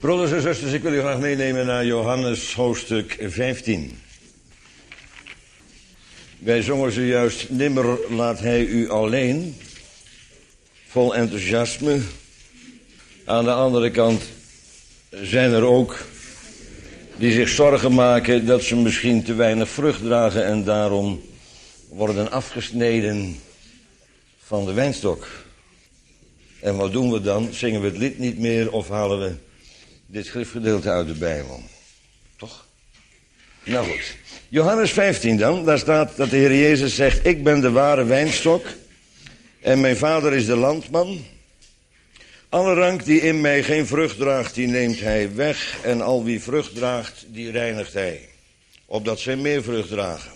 Broeders en zusters, ik wil u graag meenemen naar Johannes hoofdstuk 15. Wij zongen zojuist, nimmer laat hij u alleen, vol enthousiasme. Aan de andere kant zijn er ook die zich zorgen maken dat ze misschien te weinig vrucht dragen en daarom worden afgesneden van de wijnstok. En wat doen we dan? Zingen we het lied niet meer of halen we dit schriftgedeelte uit de Bijbel? Toch? Nou goed. Johannes 15 dan, daar staat dat de Heer Jezus zegt: ik ben de ware wijnstok en mijn vader is de landman. Alle rank die in mij geen vrucht draagt, die neemt hij weg. En al wie vrucht draagt, die reinigt hij, opdat zij meer vrucht dragen.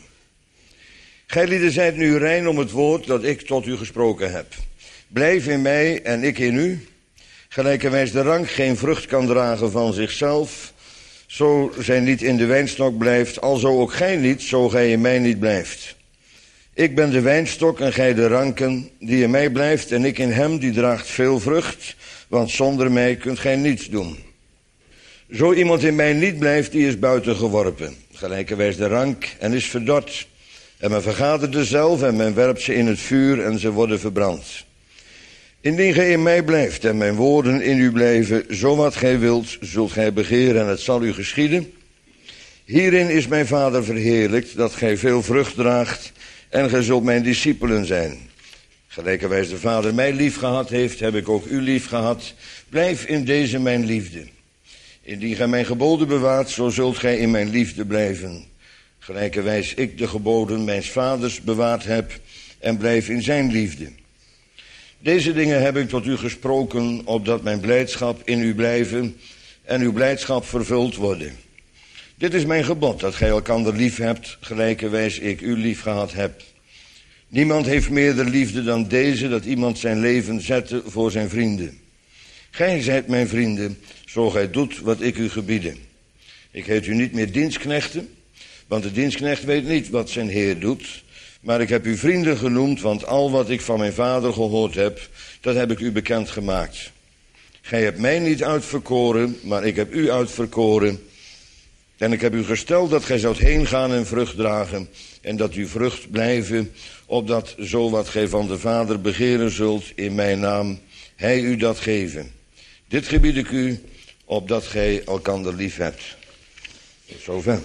Gij zijt nu rein om het woord dat ik tot u gesproken heb. Blijf in mij en ik in u. Gelijkerwijs de rank geen vrucht kan dragen van zichzelf, zo zij niet in de wijnstok blijft, alzo ook gij niet, zo gij in mij niet blijft. Ik ben de wijnstok en gij de ranken, die in mij blijft en ik in hem, die draagt veel vrucht, want zonder mij kunt gij niets doen. Zo iemand in mij niet blijft, die is buiten geworpen, gelijkerwijs de rank, en is verdord. En men vergadert zelf en men werpt ze in het vuur en ze worden verbrand. Indien gij in mij blijft en mijn woorden in u blijven, zo wat gij wilt, zult gij begeren en het zal u geschieden. Hierin is mijn Vader verheerlijkt, dat gij veel vrucht draagt en gij zult mijn discipelen zijn. Gelijkerwijs de Vader mij lief gehad heeft, heb ik ook u lief gehad. Blijf in deze mijn liefde. Indien gij mijn geboden bewaart, zo zult gij in mijn liefde blijven. Gelijkerwijs ik de geboden mijns Vaders bewaard heb en blijf in zijn liefde. Deze dingen heb ik tot u gesproken, opdat mijn blijdschap in u blijven en uw blijdschap vervuld worden. Dit is mijn gebod, dat gij elkander lief hebt, gelijkerwijs ik u lief gehad heb. Niemand heeft meerder liefde dan deze, dat iemand zijn leven zette voor zijn vrienden. Gij zijt mijn vrienden, zo gij doet wat ik u gebiede. Ik heet u niet meer dienstknechten, want de dienstknecht weet niet wat zijn Heer doet. Maar ik heb u vrienden genoemd, want al wat ik van mijn Vader gehoord heb, dat heb ik u bekendgemaakt. Gij hebt mij niet uitverkoren, maar ik heb u uitverkoren. En ik heb u gesteld dat gij zoudt heen gaan en vrucht dragen, en dat uw vrucht blijven, opdat zo wat gij van de Vader begeren zult in mijn naam, hij u dat geven. Dit gebied ik u, opdat gij elkander lief hebt. Tot zover.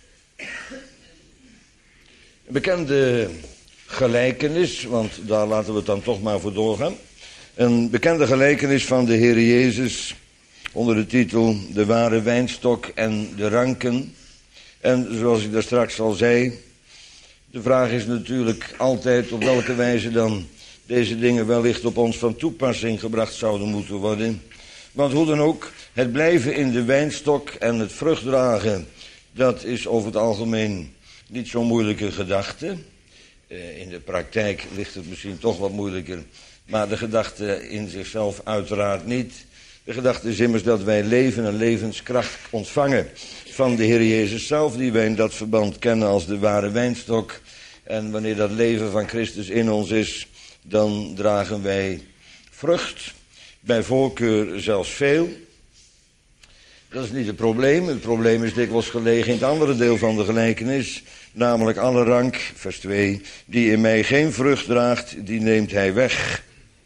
Een bekende gelijkenis, want daar laten we het dan toch maar voor doorgaan. Een bekende gelijkenis van de Heer Jezus onder de titel De ware wijnstok en de ranken. En zoals ik daar straks al zei, de vraag is natuurlijk altijd op welke wijze dan deze dingen wellicht op ons van toepassing gebracht zouden moeten worden. Want hoe dan ook, het blijven in de wijnstok en het vrucht dragen, dat is over het algemeen niet zo'n moeilijke gedachte. In de praktijk ligt het misschien toch wat moeilijker, maar de gedachte in zichzelf uiteraard niet. De gedachte is immers dat wij leven en levenskracht ontvangen van de Heer Jezus zelf, die wij in dat verband kennen als de ware wijnstok. En wanneer dat leven van Christus in ons is, dan dragen wij vrucht, bij voorkeur zelfs veel. Dat is niet het probleem. Het probleem is dikwijls gelegen in het andere deel van de gelijkenis, namelijk alle rank, vers 2, die in mij geen vrucht draagt, die neemt hij weg.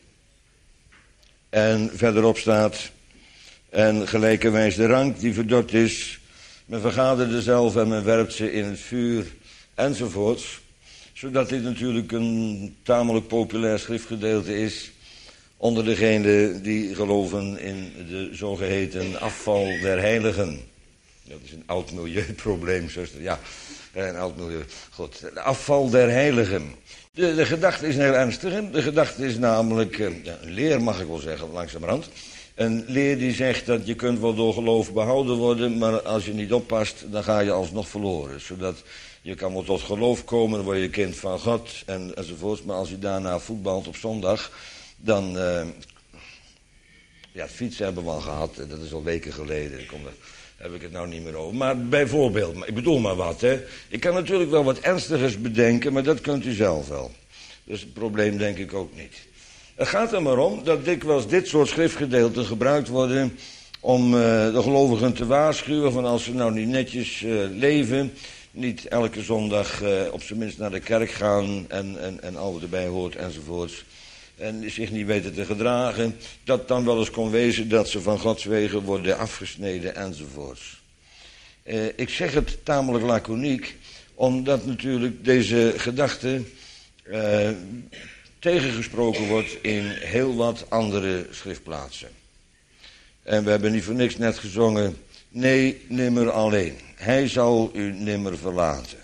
En verderop staat, en gelijkerwijs de rank die verdord is, men vergadert zelf en men werpt ze in het vuur, enzovoorts. Zodat dit natuurlijk een tamelijk populair schriftgedeelte is onder degenen die geloven in de zogeheten afval der heiligen. Dat is een oud milieuprobleem, zuster. Ja, een oud milieu. Goed, de afval der heiligen. De gedachte is heel ernstig. Hè? De gedachte is namelijk, een leer mag ik wel zeggen, langzamerhand. Een leer die zegt dat je kunt wel door geloof behouden worden, maar als je niet oppast, dan ga je alsnog verloren. Zodat je kan wel tot geloof komen, dan word je kind van God enzovoorts. Maar als je daarna voetbalt op zondag, dan, ja, het fietsen hebben we al gehad, dat is al weken geleden, daar heb ik het nou niet meer over. Maar bijvoorbeeld, ik bedoel maar wat, hè. Ik kan natuurlijk wel wat ernstigers bedenken, maar dat kunt u zelf wel. Dus het probleem denk ik ook niet. Het gaat er maar om dat dikwijls dit soort schriftgedeelten gebruikt worden om de gelovigen te waarschuwen van als ze nou niet netjes leven, niet elke zondag op zijn minst naar de kerk gaan en al wat erbij hoort enzovoorts, en zich niet weten te gedragen, dat dan wel eens kon wezen dat ze van Gods wegen worden afgesneden enzovoorts. Ik zeg het tamelijk laconiek, omdat natuurlijk deze gedachte tegengesproken wordt in heel wat andere schriftplaatsen. En we hebben niet voor niks net gezongen, nee, nimmer alleen. Hij zal u nimmer verlaten.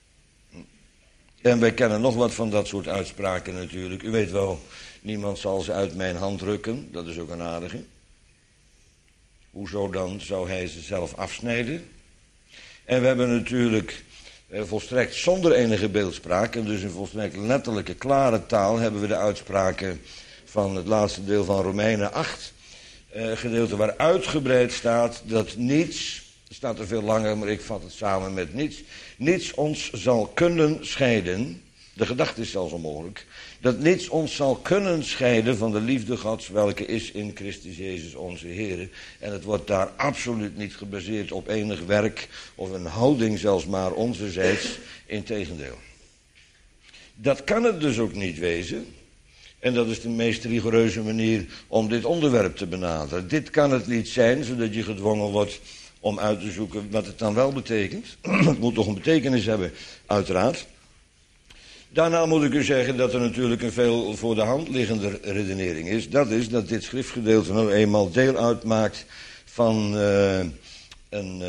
En wij kennen nog wat van dat soort uitspraken natuurlijk. U weet wel, niemand zal ze uit mijn hand rukken. Dat is ook een aardige. Hoezo dan zou hij ze zelf afsnijden? En we hebben natuurlijk volstrekt zonder enige beeldspraak, en dus in volstrekt letterlijke, klare taal, hebben we de uitspraken van het laatste deel van Romeinen 8. Gedeelte waar uitgebreid staat dat niets, het staat er veel langer, maar ik vat het samen met niets ons zal kunnen scheiden, de gedachte is zelfs onmogelijk, dat niets ons zal kunnen scheiden van de liefde Gods, welke is in Christus Jezus onze Heer. En het wordt daar absoluut niet gebaseerd op enig werk of een houding zelfs maar onzerzijds, integendeel. Dat kan het dus ook niet wezen. En dat is de meest rigoureuze manier om dit onderwerp te benaderen. Dit kan het niet zijn, zodat je gedwongen wordt om uit te zoeken wat het dan wel betekent. Het moet toch een betekenis hebben, uiteraard. Daarna moet ik u zeggen dat er natuurlijk een veel voor de hand liggende redenering is. Dat is dat dit schriftgedeelte nou eenmaal deel uitmaakt van een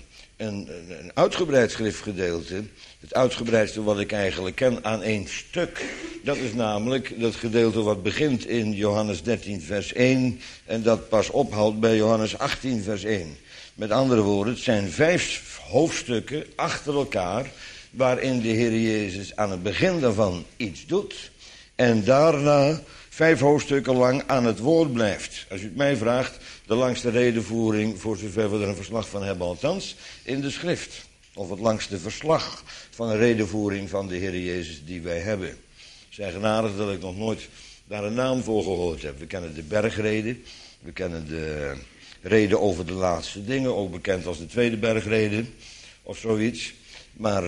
uitgebreid schriftgedeelte. Het uitgebreidste wat ik eigenlijk ken aan één stuk. Dat is namelijk dat gedeelte wat begint in Johannes 13 vers 1 en dat pas ophoudt bij Johannes 18 vers 1. Met andere woorden, het zijn 5 hoofdstukken achter elkaar waarin de Heer Jezus aan het begin daarvan iets doet en daarna 5 hoofdstukken lang aan het woord blijft. Als u het mij vraagt, de langste redevoering, voor zover we er een verslag van hebben althans, in de schrift. Of het langste verslag van een redevoering van de Heer Jezus die wij hebben. Het is eigenaardig dat ik nog nooit daar een naam voor gehoord heb. We kennen de bergrede, we kennen de rede over de laatste dingen, ook bekend als de tweede bergrede of zoiets. Maar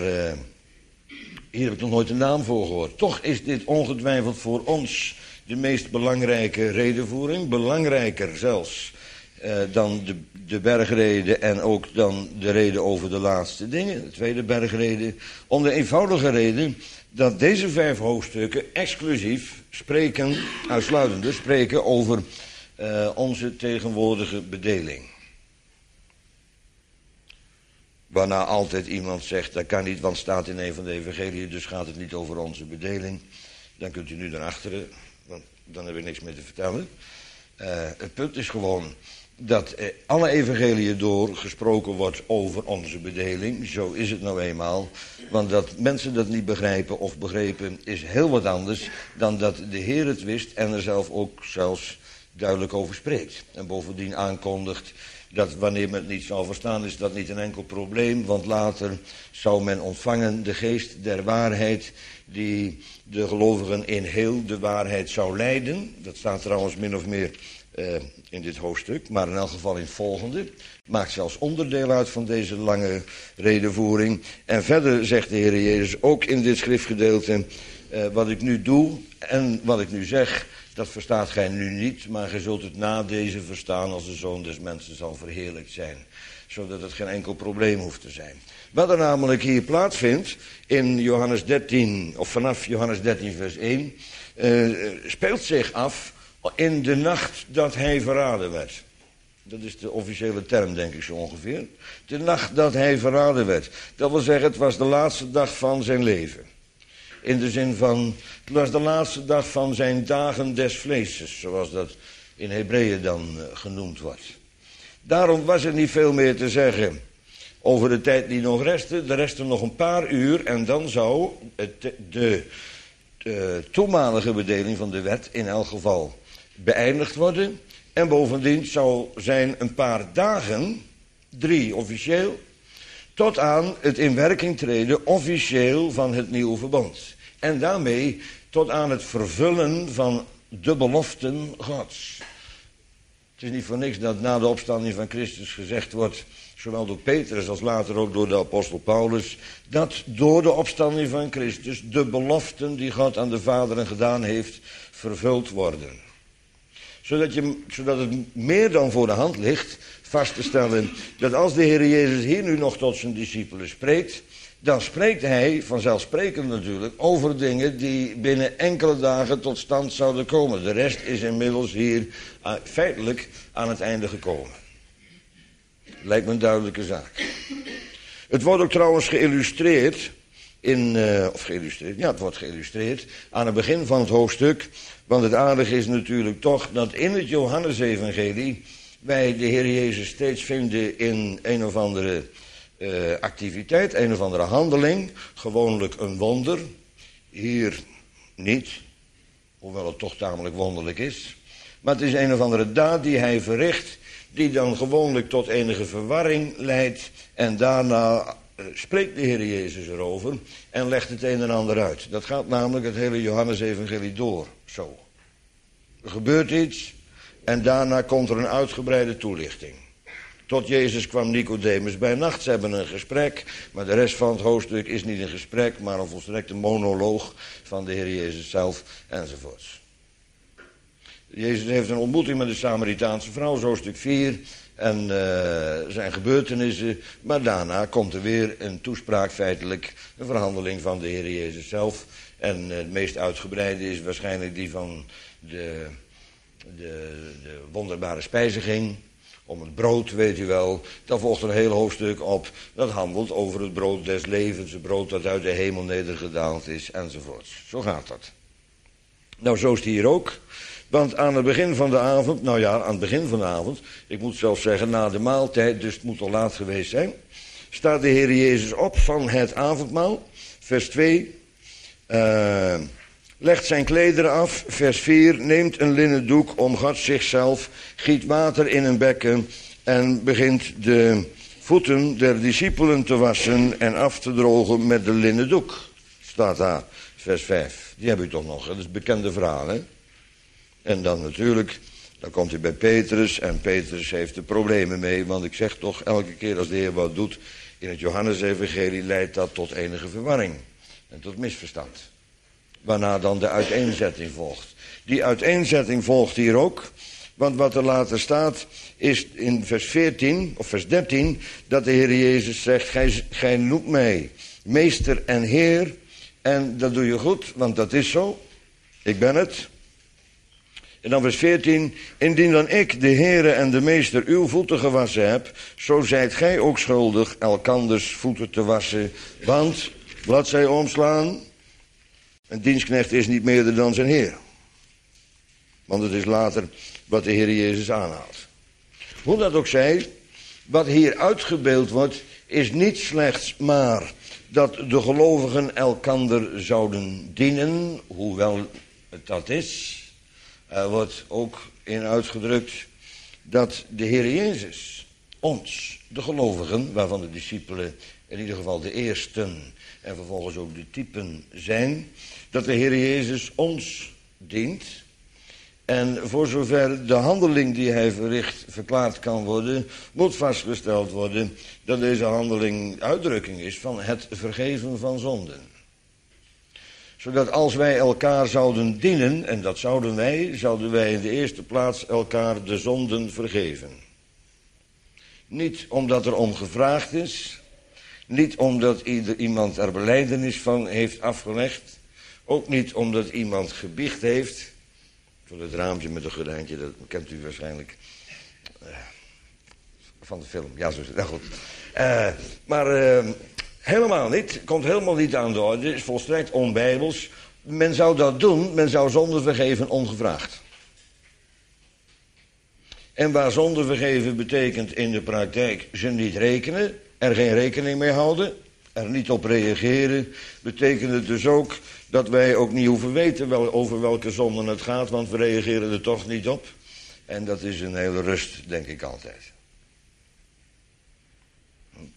hier heb ik nog nooit een naam voor gehoord. Toch is dit ongetwijfeld voor ons de meest belangrijke redevoering. Belangrijker zelfs dan de bergrede en ook dan de rede over de laatste dingen. De tweede bergrede. Om de eenvoudige reden dat deze 5 hoofdstukken exclusief spreken, uitsluitend dus spreken over onze tegenwoordige bedeling. Waarna altijd iemand zegt, dat kan niet, want het staat in een van de evangeliën, dus gaat het niet over onze bedeling. Dan kunt u nu naar achteren, want dan heb ik niks meer te vertellen. Het punt is gewoon dat alle evangeliën door gesproken wordt over onze bedeling. Zo is het nou eenmaal. Want dat mensen dat niet begrijpen of begrepen is heel wat anders dan dat de Heer het wist en er zelf ook zelfs duidelijk over spreekt. En bovendien aankondigt dat wanneer men het niet zal verstaan is dat niet een enkel probleem. Want later zou men ontvangen de geest der waarheid die de gelovigen in heel de waarheid zou leiden. Dat staat trouwens min of meer in dit hoofdstuk, maar in elk geval in het volgende. Maakt zelfs onderdeel uit van deze lange redevoering. En verder zegt de Heer Jezus ook in dit schriftgedeelte, wat ik nu doe en wat ik nu zeg, dat verstaat gij nu niet, maar gij zult het na deze verstaan als de Zoon des Mensen zal verheerlijkt zijn. Zodat het geen enkel probleem hoeft te zijn. Wat er namelijk hier plaatsvindt in Johannes 13, of vanaf Johannes 13 vers 1, speelt zich af in de nacht dat hij verraden werd. Dat is de officiële term, denk ik zo ongeveer. De nacht dat hij verraden werd. Dat wil zeggen, het was de laatste dag van zijn leven. In de zin van, het was de laatste dag van zijn dagen des vleeses, zoals dat in Hebreeën dan genoemd wordt. Daarom was er niet veel meer te zeggen over de tijd die nog restte. Er restte nog een paar uur en dan zou de toenmalige bedeling van de wet in elk geval beëindigd worden. En bovendien zou zijn een paar dagen, 3 officieel, tot aan het in werking treden officieel van het nieuwe verbond. En daarmee tot aan het vervullen van de beloften Gods. Het is niet voor niks dat na de opstanding van Christus gezegd wordt, zowel door Petrus als later ook door de apostel Paulus, dat door de opstanding van Christus de beloften die God aan de vaderen gedaan heeft, vervuld worden. Zodat het meer dan voor de hand ligt vast te stellen dat als de Heer Jezus hier nu nog tot zijn discipelen spreekt, dan spreekt hij, vanzelfsprekend natuurlijk, over dingen die binnen enkele dagen tot stand zouden komen. De rest is inmiddels hier feitelijk aan het einde gekomen. Lijkt me een duidelijke zaak. Het wordt ook trouwens geïllustreerd, het wordt geïllustreerd aan het begin van het hoofdstuk. Want het aardige is natuurlijk toch dat in het Johannesevangelie wij de Heer Jezus steeds vinden in een of andere activiteit, een of andere handeling. Gewoonlijk een wonder. Hier niet, hoewel het toch tamelijk wonderlijk is. Maar het is een of andere daad die hij verricht, die dan gewoonlijk tot enige verwarring leidt. En daarna spreekt de Heer Jezus erover en legt het een en ander uit. Dat gaat namelijk het hele Johannesevangelie door, zo. Er gebeurt iets en daarna komt er een uitgebreide toelichting. Tot Jezus kwam Nicodemus bij nacht. Ze hebben een gesprek, maar de rest van het hoofdstuk is niet een gesprek, maar een volstrekte monoloog van de Heer Jezus zelf, enzovoorts. Jezus heeft een ontmoeting met de Samaritaanse vrouw, hoofdstuk 4, en zijn gebeurtenissen, maar daarna komt er weer een toespraak, feitelijk een verhandeling van de Heer Jezus zelf. En het meest uitgebreide is waarschijnlijk die van de wonderbare spijziging. Om het brood, weet u wel. Daar volgt een heel hoofdstuk op. Dat handelt over het brood des levens. Het brood dat uit de hemel nedergedaald is. Enzovoorts. Zo gaat dat. Nou, zo is het hier ook. Want aan het begin van de avond. Nou ja, aan het begin van de avond. Ik moet zelfs zeggen na de maaltijd. Dus het moet al laat geweest zijn. Staat de Heer Jezus op van het avondmaal. Vers 2. Legt zijn klederen af, vers 4, neemt een linnen doek, omgat zichzelf, giet water in een bekken en begint de voeten der discipelen te wassen en af te drogen met de linnen doek. Staat daar, vers 5. Die heb u toch nog, dat is een bekende verhaal, hè? En dan natuurlijk, dan komt hij bij Petrus en Petrus heeft er problemen mee, want ik zeg toch, elke keer als de Heer wat doet in het Johannesevangelie leidt dat tot enige verwarring en tot misverstand. Waarna dan de uiteenzetting volgt. Die uiteenzetting volgt hier ook. Want wat er later staat is in vers 14 of vers 13... dat de Heer Jezus zegt, gij noemt mij meester en Heer. En dat doe je goed, want dat is zo. Ik ben het. En dan vers 14. Indien dan ik, de Heere en de meester, uw voeten gewassen heb... zo zijt gij ook schuldig elkanders voeten te wassen. Want, bladzij omslaan... Een dienstknecht is niet meerder dan zijn Heer. Want het is later wat de Heer Jezus aanhaalt. Hoe dat ook zij, wat hier uitgebeeld wordt, is niet slechts maar dat de gelovigen elkander zouden dienen, hoewel het dat is. Er wordt ook in uitgedrukt dat de Heer Jezus ons, de gelovigen, waarvan de discipelen in ieder geval de eersten en vervolgens ook de typen zijn, dat de Heer Jezus ons dient. En voor zover de handeling die hij verricht verklaard kan worden, moet vastgesteld worden dat deze handeling uitdrukking is van het vergeven van zonden. Zodat als wij elkaar zouden dienen, en dat zouden wij in de eerste plaats elkaar de zonden vergeven. Niet omdat er om gevraagd is, niet omdat iemand er belijdenis van heeft afgelegd, ook niet omdat iemand gebiecht heeft. Voor het raampje met een gordijntje, dat kent u waarschijnlijk van de film. Ja, zo is het. Nou goed. Maar helemaal niet. Komt helemaal niet aan de orde. Is volstrekt onbijbels. Men zou dat doen. Men zou zonde vergeven ongevraagd. En waar zonde vergeven betekent in de praktijk ze niet rekenen. Er geen rekening mee houden. Er niet op reageren. Betekent het dus ook dat wij ook niet hoeven weten over welke zonden het gaat. Want we reageren er toch niet op. En dat is een hele rust, denk ik altijd.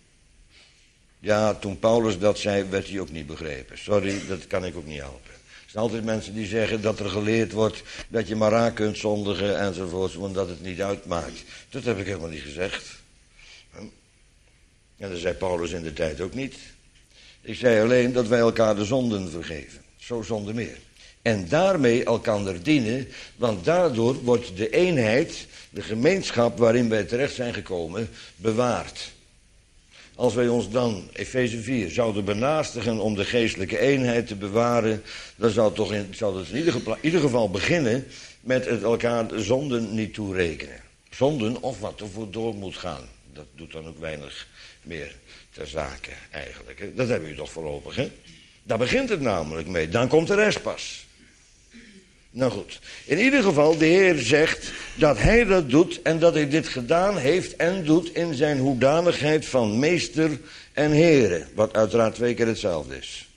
Ja, toen Paulus dat zei, werd hij ook niet begrepen. Sorry, dat kan ik ook niet helpen. zijn altijd mensen die zeggen dat er geleerd wordt dat je maar raak kunt zondigen enzovoort, want dat het niet uitmaakt. Dat heb ik helemaal niet gezegd. En dat zei Paulus in de tijd ook niet. Ik zei alleen dat wij elkaar de zonden vergeven. Zo zonder meer. En daarmee elkander dienen, want daardoor wordt de eenheid, de gemeenschap waarin wij terecht zijn gekomen, bewaard. Als wij ons dan, Efeze 4, zouden benaastigen om de geestelijke eenheid te bewaren, dan zou het in ieder geval beginnen met het elkaar de zonden niet toerekenen. Zonden of wat er voor door moet gaan. Dat doet dan ook weinig meer ter zake eigenlijk. Hè? Dat hebben we toch voorlopig, hè? Daar begint het namelijk mee. Dan komt de rest pas. Nou goed. In ieder geval, de Heer zegt dat hij dat doet en dat hij dit gedaan heeft en doet in zijn hoedanigheid van meester en heren. Wat uiteraard 2 keer hetzelfde is.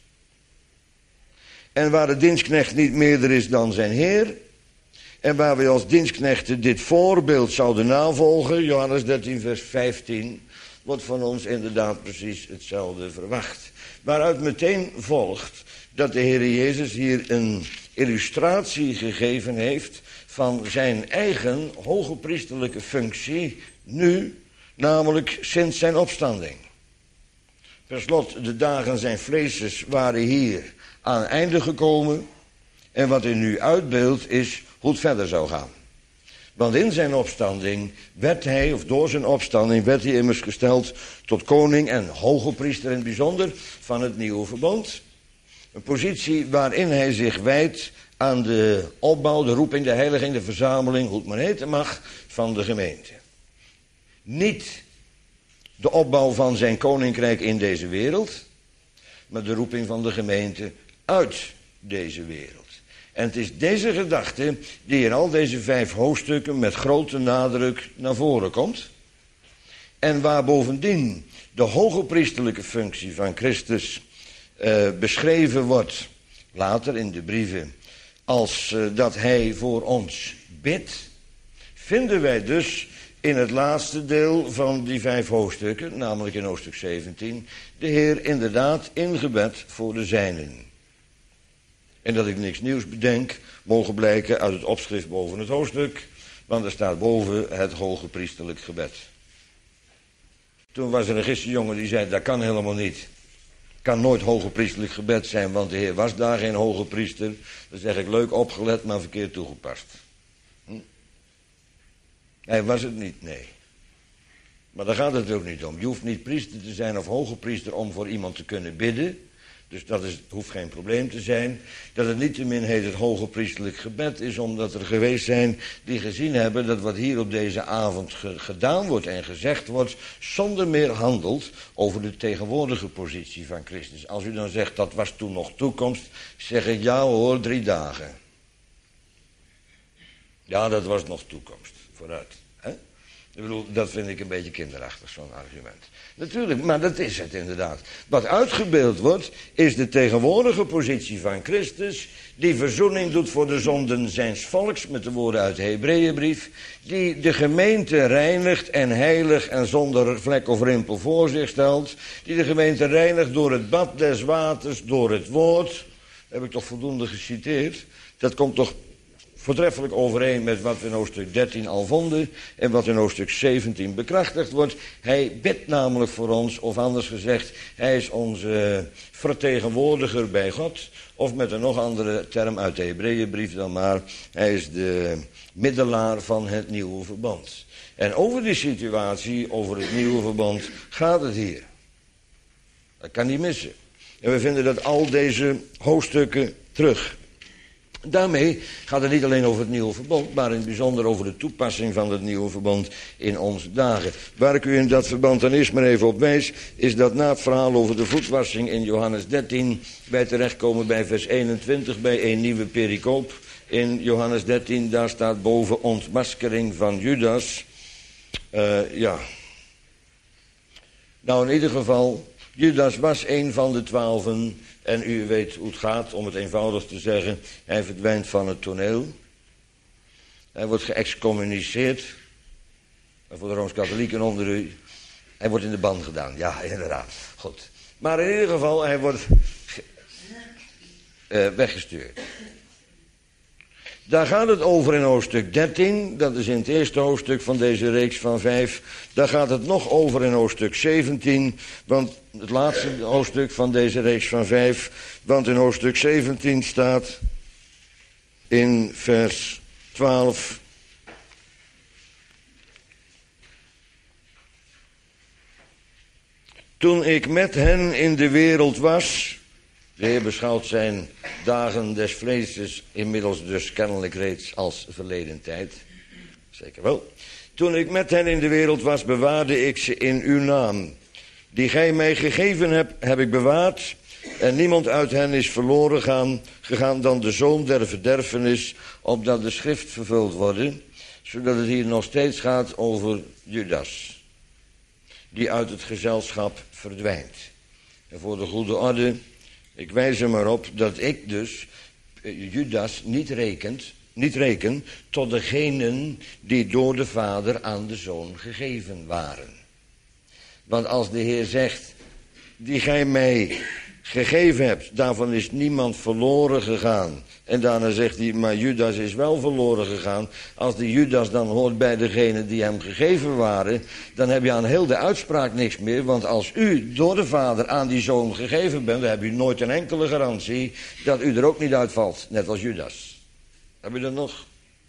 En waar de dienstknecht niet meerder is dan zijn Heer, en waar wij als dienstknechten dit voorbeeld zouden navolgen, Johannes 13 vers 15, wordt van ons inderdaad precies hetzelfde verwacht. Waaruit meteen volgt dat de Heer Jezus hier een illustratie gegeven heeft van zijn eigen hogepriesterlijke functie nu, namelijk sinds zijn opstanding. Per slot, de dagen zijn vleesjes waren hier aan het einde gekomen en wat hij nu uitbeeldt is hoe het verder zou gaan. Want in zijn opstanding werd hij, of door zijn opstanding, werd hij immers gesteld tot koning en hogepriester in het bijzonder van het nieuwe verbond. Een positie waarin hij zich wijdt aan de opbouw, de roeping, de heiliging, de verzameling, hoe het maar heten mag, van de gemeente. Niet de opbouw van zijn koninkrijk in deze wereld, maar de roeping van de gemeente uit deze wereld. En het is deze gedachte die in al deze 5 hoofdstukken met grote nadruk naar voren komt. En waar bovendien de hogepriesterlijke functie van Christus beschreven wordt, later in de brieven, als dat hij voor ons bidt, vinden wij dus in het laatste deel van die 5 hoofdstukken, namelijk in hoofdstuk 17, de Heer inderdaad in gebed voor de zijnen. En dat ik niks nieuws bedenk, mogen blijken uit het opschrift boven het hoofdstuk, want er staat boven het hogepriesterlijk gebed. Toen was er een gisterjongen die zei, dat kan helemaal niet. Kan nooit hogepriesterlijk gebed zijn, want de Heer was daar geen hogepriester. Dan zeg ik, leuk opgelet, maar verkeerd toegepast. Hij was het niet, nee. Maar daar gaat het ook niet om. Je hoeft niet priester te zijn of hogepriester om voor iemand te kunnen bidden. Dus dat hoeft geen probleem te zijn. Dat het niettemin heet het hogepriesterlijk gebed is, omdat er geweest zijn die gezien hebben dat wat hier op deze avond gedaan wordt en gezegd wordt, zonder meer handelt over de tegenwoordige positie van Christus. Als u dan zegt dat was toen nog toekomst, zeg ik ja hoor, 3 dagen. Ja, dat was nog toekomst. Vooruit. Hè? Ik bedoel, dat vind ik een beetje kinderachtig, zo'n argument. Natuurlijk, maar dat is het inderdaad. Wat uitgebeeld wordt, is de tegenwoordige positie van Christus, die verzoening doet voor de zonden zijns volks, met de woorden uit de Hebreeënbrief, die de gemeente reinigt en heilig en zonder vlek of rimpel voor zich stelt, die de gemeente reinigt door het bad des waters, door het woord. Heb ik toch voldoende geciteerd? Dat komt toch voortreffelijk overeen met wat we in hoofdstuk 13 al vonden en wat in hoofdstuk 17 bekrachtigd wordt. Hij bidt namelijk voor ons, of anders gezegd, hij is onze vertegenwoordiger bij God, of met een nog andere term uit de Hebreeënbrief dan maar, hij is de middelaar van het nieuwe verbond. En over die situatie, over het nieuwe verbond, gaat het hier. Dat kan niet missen. En we vinden dat al deze hoofdstukken terug. Daarmee gaat het niet alleen over het nieuwe verbond, maar in het bijzonder over de toepassing van het nieuwe verbond in onze dagen. Waar ik u in dat verband dan eerst maar even op wijs, is dat na het verhaal over de voetwassing in Johannes 13, wij terechtkomen bij vers 21, bij een nieuwe pericoop. In Johannes 13, daar staat boven ontmaskering van Judas. Nou, in ieder geval, Judas was een van de 12. En u weet hoe het gaat, om het eenvoudig te zeggen. Hij verdwijnt van het toneel. Hij wordt geëxcommuniceerd. Voor de Rooms-Katholieken onder u. Hij wordt in de ban gedaan. Ja, inderdaad. Goed. Maar in ieder geval, hij wordt weggestuurd. Daar gaat het over in hoofdstuk 13. Dat is in het eerste hoofdstuk van deze reeks van 5. Daar gaat het nog over in hoofdstuk 17. Want het laatste hoofdstuk van deze reeks van 5. Want in hoofdstuk 17 staat in vers 12... Toen ik met hen in de wereld was... De Heer beschouwt zijn dagen des vleeses inmiddels dus kennelijk reeds als verleden tijd. Zeker wel. Toen ik met hen in de wereld was, bewaarde ik ze in uw naam. Die gij mij gegeven hebt, heb ik bewaard. En niemand uit hen is verloren gegaan dan de zoon der verderfenis, opdat de schrift vervuld worden. Zodat het hier nog steeds gaat over Judas. Die uit het gezelschap verdwijnt. En voor de goede orde... Ik wijs er maar op dat ik dus Judas niet reken tot degenen die door de Vader aan de Zoon gegeven waren. Want als de Heer zegt, die gij mij gegeven hebt, daarvan is niemand verloren gegaan. En daarna zegt hij, maar Judas is wel verloren gegaan. Als die Judas dan hoort bij degenen die hem gegeven waren, dan heb je aan heel de uitspraak niks meer. Want als u door de Vader aan die Zoon gegeven bent, dan heb u nooit een enkele garantie dat u er ook niet uitvalt. Net als Judas. Heb je dat nog?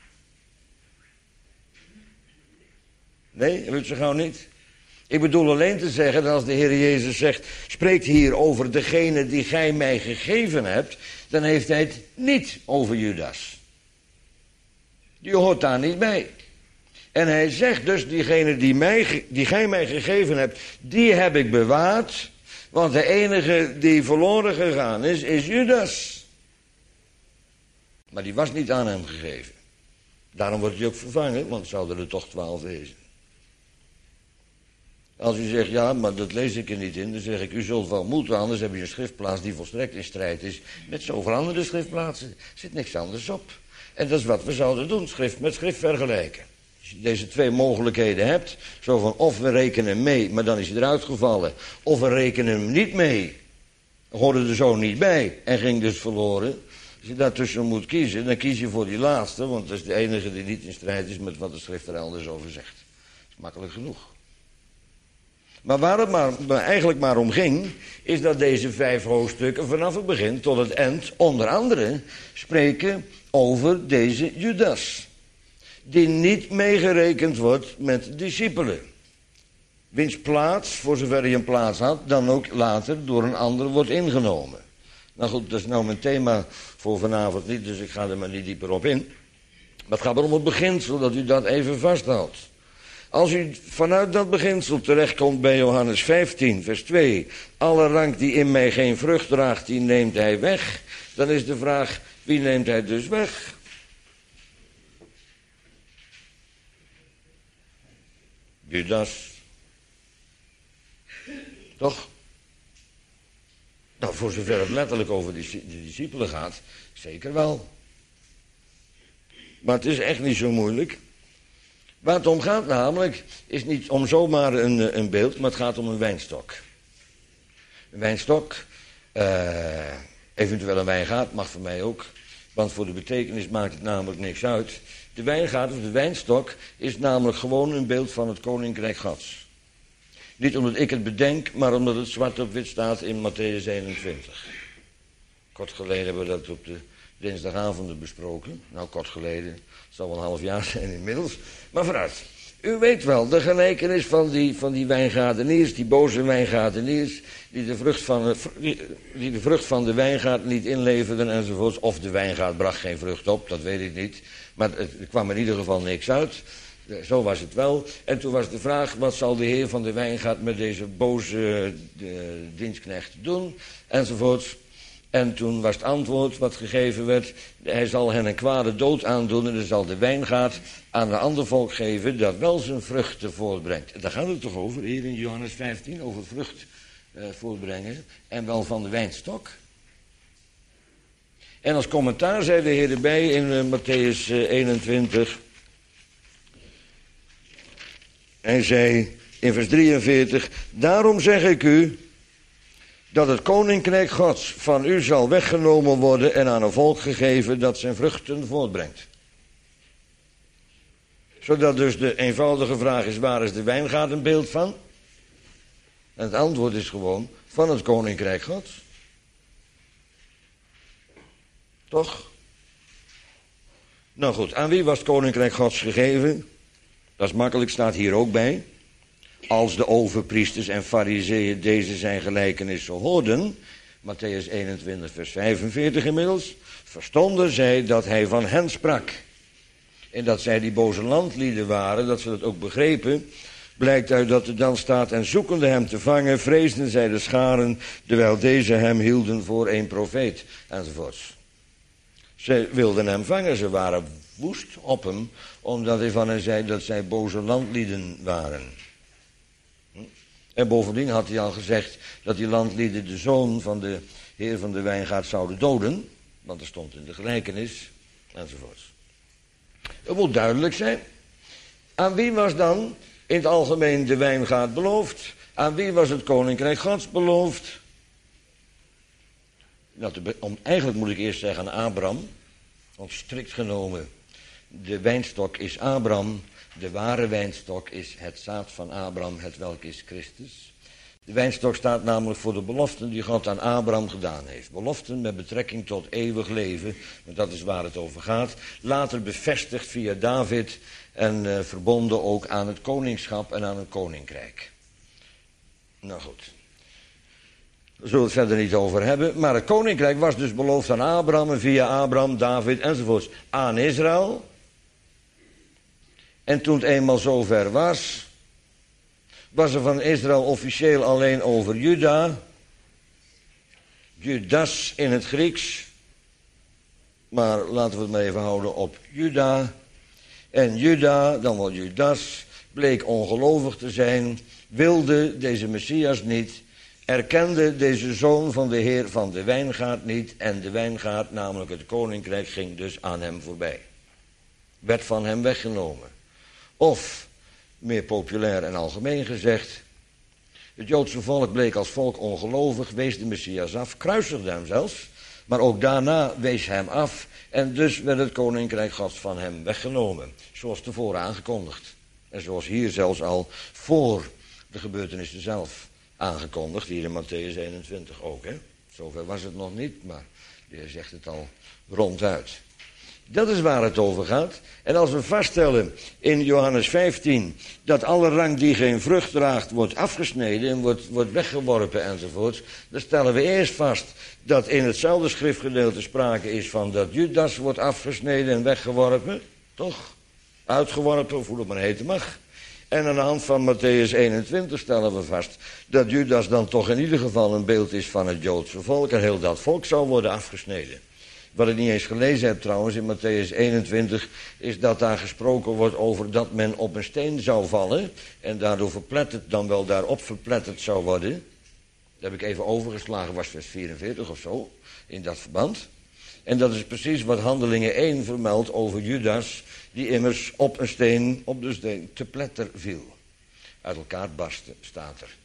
Nee, heb je het zo gauw niet? Ik bedoel alleen te zeggen dat als de Heer Jezus zegt, spreekt hier over degene die gij mij gegeven hebt, dan heeft hij het niet over Judas. Die hoort daar niet bij. En hij zegt dus, diegene die gij mij gegeven hebt, die heb ik bewaard, want de enige die verloren gegaan is Judas. Maar die was niet aan hem gegeven. Daarom wordt hij ook vervangen, want zouden er toch 12 wezen. Als u zegt, ja, maar dat lees ik er niet in, dan zeg ik, u zult wel moeten, anders heb je een schriftplaats die volstrekt in strijd is met zoveel andere schriftplaatsen. Er zit niks anders op. En dat is wat we zouden doen, schrift met schrift vergelijken. Als je deze twee mogelijkheden hebt, zo van of we rekenen mee, maar dan is hij eruit gevallen, of we rekenen hem niet mee, hoorde er zo niet bij en ging dus verloren. Als je daartussen moet kiezen, dan kies je voor die laatste, want dat is de enige die niet in strijd is met wat de schrift er elders over zegt. Dat is makkelijk genoeg. Maar waar het eigenlijk maar om ging, is dat deze 5 hoofdstukken vanaf het begin tot het eind, onder andere, spreken over deze Judas. Die niet meegerekend wordt met discipelen. Wiens plaats, voor zover hij een plaats had, dan ook later door een ander wordt ingenomen. Nou goed, dat is nou mijn thema voor vanavond niet, dus ik ga er maar niet dieper op in. Maar het gaat om het beginsel, dat u dat even vasthoudt. Als u vanuit dat beginsel terechtkomt bij Johannes 15, vers 2... alle rank die in mij geen vrucht draagt, die neemt hij weg. Dan is de vraag, wie neemt hij dus weg? Judas. Toch? Nou, voor zover het letterlijk over de discipelen gaat, zeker wel. Maar het is echt niet zo moeilijk. Waar het om gaat namelijk, is niet om zomaar een beeld, maar het gaat om een wijnstok. Een wijnstok, eventueel een wijngaard, mag voor mij ook. Want voor de betekenis maakt het namelijk niks uit. De wijngaard of de wijnstok is namelijk gewoon een beeld van het koninkrijk Gods. Niet omdat ik het bedenk, maar omdat het zwart op wit staat in Mattheüs 21. Kort geleden hebben we dat op de dinsdagavonden besproken. Nou, kort geleden, het zal wel een half jaar zijn inmiddels. Maar vooruit. U weet wel, de gelijkenis van die wijngaardeniers, die boze wijngaardeniers, die de vrucht van de wijngaard niet inleverden enzovoorts. Of de wijngaard bracht geen vrucht op, dat weet ik niet. Maar er kwam in ieder geval niks uit. Zo was het wel. En toen was de vraag, wat zal de heer van de wijngaard met deze boze dienstknecht doen? Enzovoorts. En toen was het antwoord wat gegeven werd, hij zal hen een kwade dood aandoen en dan zal de wijngaard aan een ander volk geven dat wel zijn vruchten voortbrengt. Daar gaat het toch over, hier in Johannes 15, over vrucht voortbrengen en wel van de wijnstok. En als commentaar zei de Heer erbij in Mattheüs 21, hij zei in vers 43, daarom zeg ik u, dat het koninkrijk Gods van u zal weggenomen worden en aan een volk gegeven dat zijn vruchten voortbrengt. Zodat dus de eenvoudige vraag is, waar is de wijngaard een beeld van? En het antwoord is gewoon, van het koninkrijk Gods. Toch? Nou goed, aan wie was het koninkrijk Gods gegeven? Dat is makkelijk, staat hier ook bij. Als de overpriesters en farizeeën deze zijn gelijkenis zo hoorden, Mattheüs 21 vers 45 inmiddels, verstonden zij dat hij van hen sprak. En dat zij die boze landlieden waren, dat ze dat ook begrepen, blijkt uit dat er dan staat, en zoekende hem te vangen, vreesden zij de scharen, terwijl deze hem hielden voor een profeet, enzovoorts. Ze wilden hem vangen, ze waren woest op hem, omdat hij van hen zei dat zij boze landlieden waren. En bovendien had hij al gezegd dat die landlieden de zoon van de heer van de wijngaard zouden doden, want er stond in de gelijkenis, enzovoorts. Het moet duidelijk zijn. Aan wie was dan in het algemeen de wijngaard beloofd? Aan wie was het koninkrijk Gods beloofd? Eigenlijk moet ik eerst zeggen aan Abraham. Want strikt genomen, de wijnstok is Abraham. De ware wijnstok is het zaad van Abraham, het welk is Christus. De wijnstok staat namelijk voor de beloften die God aan Abraham gedaan heeft. Beloften met betrekking tot eeuwig leven, want dat is waar het over gaat. Later bevestigd via David en verbonden ook aan het koningschap en aan het koninkrijk. Nou goed, daar zullen we het verder niet over hebben. Maar het koninkrijk was dus beloofd aan Abraham en via Abraham, David enzovoorts aan Israël. En toen het eenmaal zover was, was er van Israël officieel alleen over Juda. Judas in het Grieks. Maar laten we het maar even houden op Juda. En Juda, dan wel Judas, bleek ongelovig te zijn, wilde deze Messias niet, erkende deze zoon van de heer van de wijngaard niet, en de wijngaard, namelijk het koninkrijk, ging dus aan hem voorbij. Werd van hem weggenomen. Of, meer populair en algemeen gezegd, het Joodse volk bleek als volk ongelovig, wees de Messias af, kruisigde hem zelfs, maar ook daarna wees hem af, en dus werd het koninkrijk Gods van hem weggenomen, zoals tevoren aangekondigd. En zoals hier zelfs al voor de gebeurtenissen zelf aangekondigd, hier in Mattheüs 21 ook. Hè? Zover was het nog niet, maar de Heer zegt het al ronduit. Dat is waar het over gaat. En als we vaststellen in Johannes 15 dat alle rank die geen vrucht draagt wordt afgesneden en wordt weggeworpen enzovoorts, dan stellen we eerst vast dat in hetzelfde schriftgedeelte sprake is van dat Judas wordt afgesneden en weggeworpen, toch? Uitgeworpen, of hoe dat maar heten mag. En aan de hand van Mattheüs 21 stellen we vast dat Judas dan toch in ieder geval een beeld is van het Joodse volk en heel dat volk zal worden afgesneden. Wat ik niet eens gelezen heb trouwens in Mattheüs 21 is dat daar gesproken wordt over dat men op een steen zou vallen en daardoor verpletterd, dan wel daarop verpletterd zou worden. Dat heb ik even overgeslagen, was vers 44 of zo, in dat verband. En dat is precies wat Handelingen 1 vermeldt over Judas, die immers op de steen te pletter viel. Uit elkaar barstte, staat er.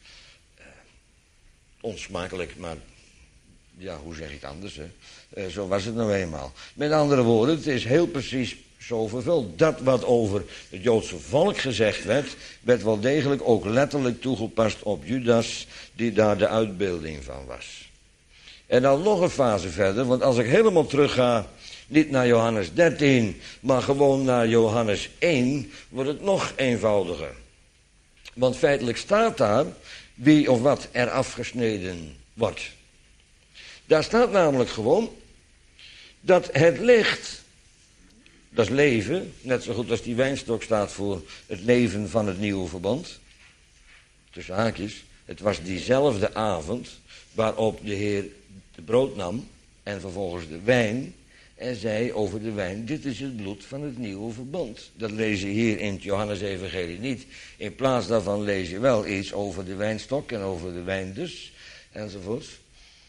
Onsmakelijk, maar ja, hoe zeg ik het anders, hè? Zo was het nou eenmaal. Met andere woorden, het is heel precies zo vervuld. Dat wat over het Joodse volk gezegd werd, werd wel degelijk ook letterlijk toegepast op Judas, die daar de uitbeelding van was. En dan nog een fase verder, want als ik helemaal terugga, niet naar Johannes 13, maar gewoon naar Johannes 1, wordt het nog eenvoudiger. Want feitelijk staat daar wie of wat er afgesneden wordt. Daar staat namelijk gewoon dat het licht, dat is leven, net zo goed als die wijnstok staat voor het leven van het nieuwe verbond. Tussen haakjes, het was diezelfde avond waarop de Heer de brood nam en vervolgens de wijn en zei over de wijn, dit is het bloed van het nieuwe verbond. Dat lees je hier in het Johannes-evangelie niet. In plaats daarvan lees je wel iets over de wijnstok en over de wijndus enzovoorts.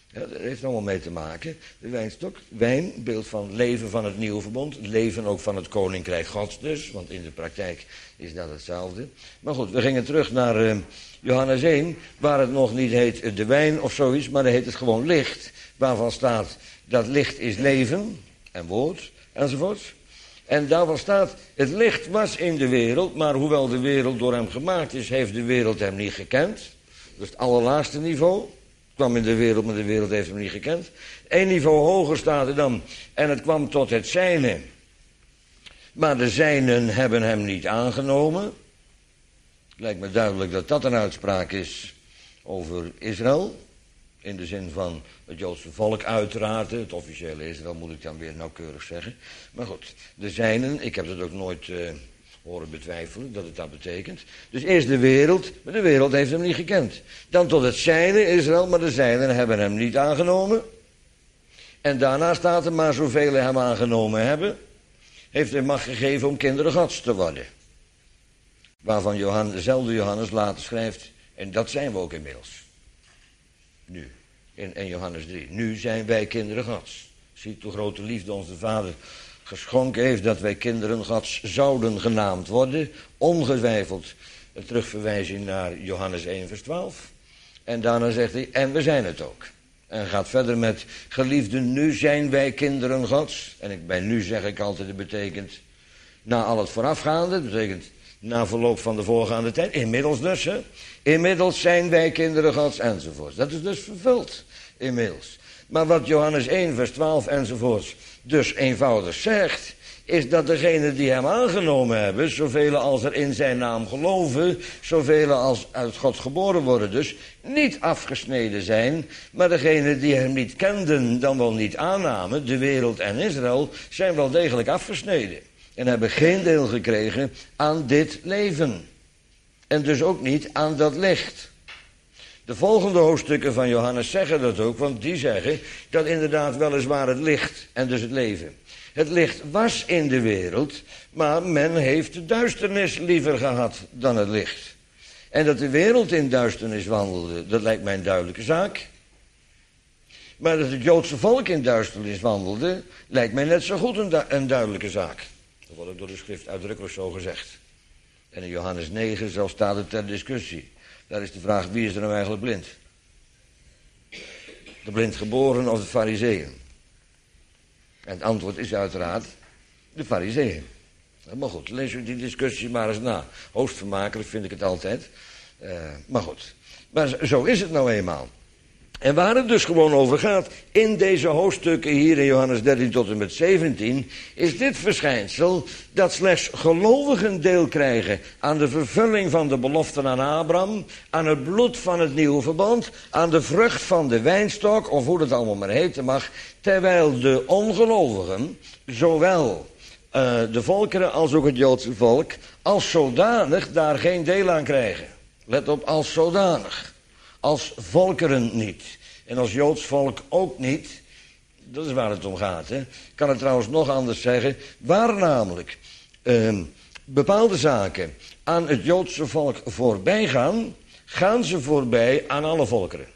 Ja, dat heeft allemaal mee te maken. De wijnstok, wijn, beeld van leven van het nieuwe verbond. Leven ook van het koninkrijk Gods dus. Want in de praktijk is dat hetzelfde. Maar goed, we gingen terug naar Johannes 1. Waar het nog niet heet de wijn of zoiets. Maar dan heet het gewoon licht. Waarvan staat dat licht is leven. En woord enzovoort. En daarvan staat, het licht was in de wereld. Maar hoewel de wereld door hem gemaakt is, heeft de wereld hem niet gekend. Dat is het allerlaagste niveau. Kwam in de wereld, maar de wereld heeft hem niet gekend. Eén niveau hoger staat er dan. En het kwam tot het zijne. Maar de zijnen hebben hem niet aangenomen. Het lijkt me duidelijk dat dat een uitspraak is over Israël. In de zin van het Joodse volk uiteraard. Het officiële Israël moet ik dan weer nauwkeurig zeggen. Maar goed, de zijnen, ik heb dat ook nooit horen betwijfelen, dat het dat betekent. Dus eerst de wereld, maar de wereld heeft hem niet gekend. Dan tot het zijne Israël, maar de zijnen hebben hem niet aangenomen. En daarna staat er, maar zoveel hem aangenomen hebben, heeft hij macht gegeven om kinderen Gods te worden. Waarvan dezelfde Johannes later schrijft, en dat zijn we ook inmiddels. Nu, in Johannes 3. Nu zijn wij kinderen Gods. Ziet hoe grote liefde onze Vader geschonken heeft dat wij kinderen Gods zouden genaamd worden. Ongetwijfeld een terugverwijzing naar Johannes 1 vers 12. En daarna zegt hij, en we zijn het ook. En gaat verder met, geliefden, nu zijn wij kinderen Gods. En bij nu zeg ik altijd, dat betekent na al het voorafgaande. Dat betekent na verloop van de voorgaande tijd. Inmiddels dus, hè. Inmiddels zijn wij kinderen Gods, enzovoort. Dat is dus vervuld, inmiddels. Maar wat Johannes 1 vers 12 enzovoorts dus eenvoudig zegt, is dat degenen die hem aangenomen hebben, zoveel als er in zijn naam geloven, zoveel als uit God geboren worden dus, niet afgesneden zijn, maar degenen die hem niet kenden, dan wel niet aannamen, de wereld en Israël, zijn wel degelijk afgesneden. En hebben geen deel gekregen aan dit leven. En dus ook niet aan dat licht. De volgende hoofdstukken van Johannes zeggen dat ook, want die zeggen dat inderdaad weliswaar het licht en dus het leven. Het licht was in de wereld, maar men heeft de duisternis liever gehad dan het licht. En dat de wereld in duisternis wandelde, dat lijkt mij een duidelijke zaak. Maar dat het Joodse volk in duisternis wandelde, lijkt mij net zo goed een duidelijke zaak. Dat wordt ook door de schrift uitdrukkelijk zo gezegd. En in Johannes 9 zelfs staat het ter discussie. Daar is de vraag, wie is er nou eigenlijk blind? De blindgeboren of de farizeeën? En het antwoord is uiteraard de farizeeën. Maar goed, lees u die discussie maar eens na. Hoogst vermakelijk vind ik het altijd. Maar goed, maar zo is het nou eenmaal. En waar het dus gewoon over gaat, in deze hoofdstukken hier in Johannes 13 tot en met 17, is dit verschijnsel dat slechts gelovigen deel krijgen aan de vervulling van de beloften aan Abraham, aan het bloed van het nieuwe verbond, aan de vrucht van de wijnstok, of hoe dat allemaal maar heten mag, terwijl de ongelovigen, zowel de volkeren als ook het Joodse volk, als zodanig daar geen deel aan krijgen. Let op, als zodanig. Als volkeren niet. En als Joods volk ook niet. Dat is waar het om gaat. Hè. Ik kan het trouwens nog anders zeggen. Waar namelijk bepaalde zaken aan het Joodse volk voorbij gaan, gaan ze voorbij aan alle volkeren.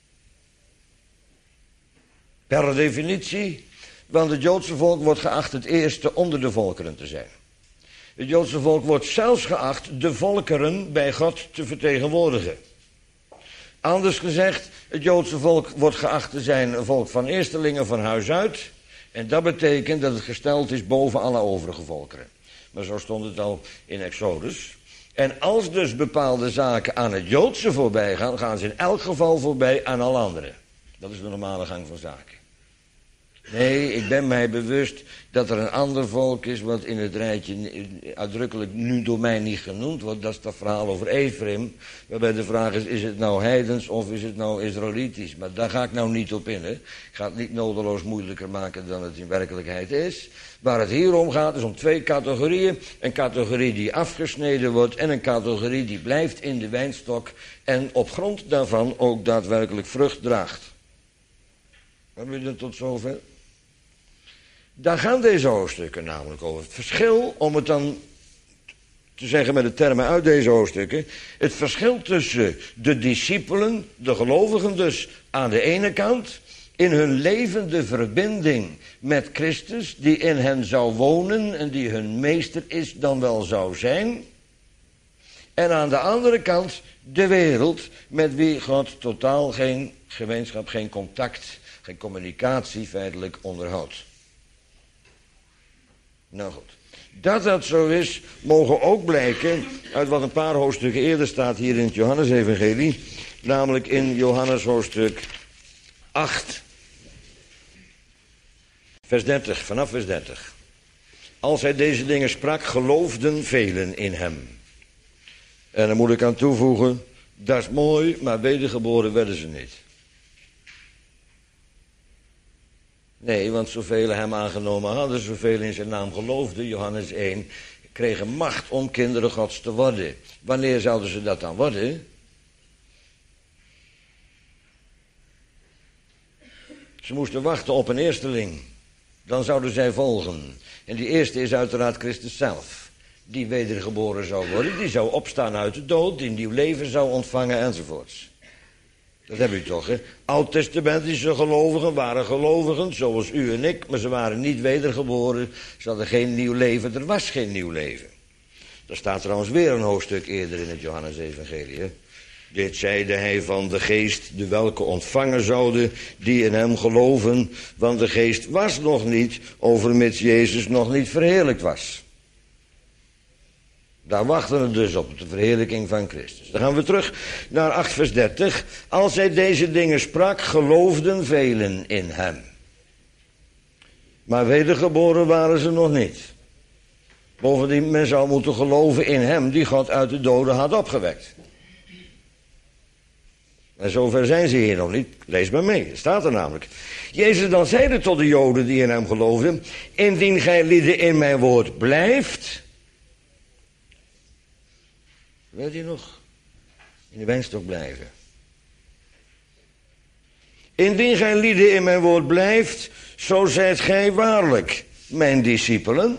Per definitie, want het Joodse volk wordt geacht het eerste onder de volkeren te zijn. Het Joodse volk wordt zelfs geacht de volkeren bij God te vertegenwoordigen. Anders gezegd, het Joodse volk wordt geacht te zijn een volk van eerstelingen van huis uit. En dat betekent dat het gesteld is boven alle overige volkeren. Maar zo stond het al in Exodus. En als dus bepaalde zaken aan het Joodse voorbij gaan, gaan ze in elk geval voorbij aan alle anderen. Dat is de normale gang van zaken. Nee, ik ben mij bewust dat er een ander volk is wat in het rijtje uitdrukkelijk nu door mij niet genoemd wordt. Dat is dat verhaal over Ephraim. Waarbij de vraag is het nou heidens of is het nou Israëlitisch? Maar daar ga ik nou niet op in. Hè. Ik ga het niet nodeloos moeilijker maken dan het in werkelijkheid is. Waar het hier om gaat is om twee categorieën. Een categorie die afgesneden wordt en een categorie die blijft in de wijnstok. En op grond daarvan ook daadwerkelijk vrucht draagt. Hebben we het tot zover? Daar gaan deze hoofdstukken namelijk over. Het verschil, om het dan te zeggen met de termen uit deze hoofdstukken, het verschil tussen de discipelen, de gelovigen dus, aan de ene kant, in hun levende verbinding met Christus, die in hen zou wonen en die hun meester is dan wel zou zijn. En aan de andere kant de wereld, met wie God totaal geen gemeenschap, geen contact, geen communicatie feitelijk onderhoudt. Nou goed. Dat dat zo is, mogen ook blijken uit wat een paar hoofdstukken eerder staat hier in het Johannesevangelie. Namelijk in Johannes hoofdstuk 8. Vers 30, vanaf vers 30. Als hij deze dingen sprak, geloofden velen in hem. En dan moet ik aan toevoegen, dat is mooi, maar wedergeboren werden ze niet. Nee, want zoveel hem aangenomen hadden, zoveel in zijn naam geloofden, Johannes 1, kregen macht om kinderen Gods te worden. Wanneer zouden ze dat dan worden? Ze moesten wachten op een eersteling. Dan zouden zij volgen. En die eerste is uiteraard Christus zelf. Die wedergeboren zou worden, die zou opstaan uit de dood, die een nieuw leven zou ontvangen enzovoorts. Dat hebben u toch, hè? Oud-testamentische gelovigen waren gelovigen, zoals u en ik, maar ze waren niet wedergeboren. Ze hadden geen nieuw leven, er was geen nieuw leven. Daar staat trouwens weer een hoofdstuk eerder in het Johannesevangelie, hè? Dit zeide hij van de geest, de welke ontvangen zouden, die in hem geloven. Want de geest was nog niet, overmits Jezus nog niet verheerlijkt was. Daar wachten we dus op, de verheerlijking van Christus. Dan gaan we terug naar 8 vers 30. Als hij deze dingen sprak, geloofden velen in hem. Maar wedergeboren waren ze nog niet. Bovendien, men zou moeten geloven in hem die God uit de doden had opgewekt. En zover zijn ze hier nog niet. Lees maar mee, het staat er namelijk. Jezus dan zeide tot de Joden die in hem geloofden, indien gij lieden in mijn woord blijft. Wilt u nog in de wijnstok blijven? Indien gij lieden in mijn woord blijft, zo zijt gij waarlijk mijn discipelen.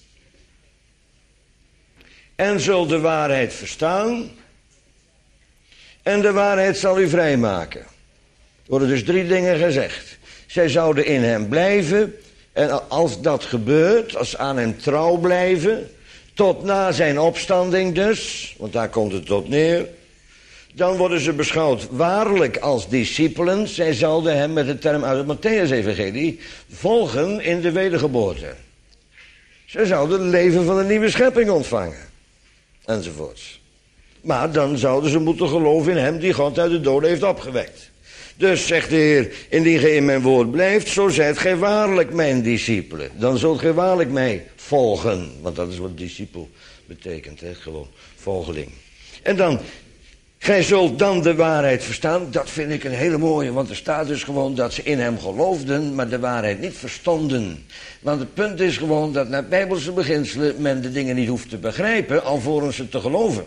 En zult de waarheid verstaan. En de waarheid zal u vrijmaken. Er worden dus 3 dingen gezegd. Zij zouden in hem blijven. En als dat gebeurt, als ze aan hem trouw blijven, tot na zijn opstanding dus, want daar komt het op neer, dan worden ze beschouwd waarlijk als discipelen. Zij zouden hem met de term uit het Mattheüs-evangelie volgen in de wedergeboorte. Zij zouden het leven van een nieuwe schepping ontvangen. Enzovoorts. Maar dan zouden ze moeten geloven in hem die God uit de doden heeft opgewekt. Dus zegt de Heer, indien gij in mijn woord blijft, zo zijt gij waarlijk mijn discipelen. Dan zult gij waarlijk mij volgen. Want dat is wat discipel betekent, hè? Gewoon volgeling. En dan, gij zult dan de waarheid verstaan. Dat vind ik een hele mooie, want er staat dus gewoon dat ze in hem geloofden, maar de waarheid niet verstonden. Want het punt is gewoon dat naar bijbelse beginselen men de dingen niet hoeft te begrijpen, alvorens ze te geloven.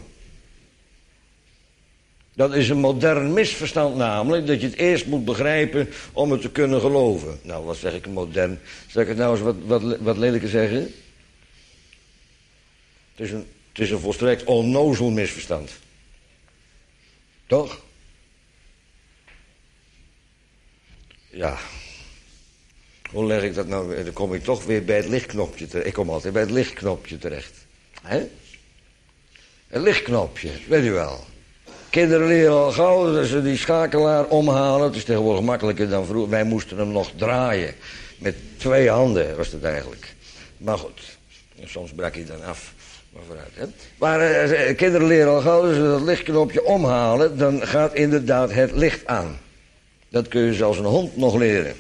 Dat is een modern misverstand namelijk, dat je het eerst moet begrijpen om het te kunnen geloven. Nou, wat zeg ik modern? Zal ik het nou eens wat lelijker zeggen? Het is een volstrekt onnozel misverstand. Toch? Ja. Hoe leg ik dat nou weer? Dan kom ik toch weer bij het lichtknopje terecht. Ik kom altijd bij het lichtknopje terecht. Hè? Het lichtknopje, weet u wel. Kinderen leren al gauw dat ze die schakelaar omhalen. Het is tegenwoordig makkelijker dan vroeger. Wij moesten hem nog draaien. Met 2 handen was het eigenlijk. Maar goed, soms brak hij dan af. Maar vooruit, hè. Maar kinderen leren al gauw dat ze dat lichtknopje omhalen. Dan gaat inderdaad het licht aan. Dat kun je zelfs een hond nog leren.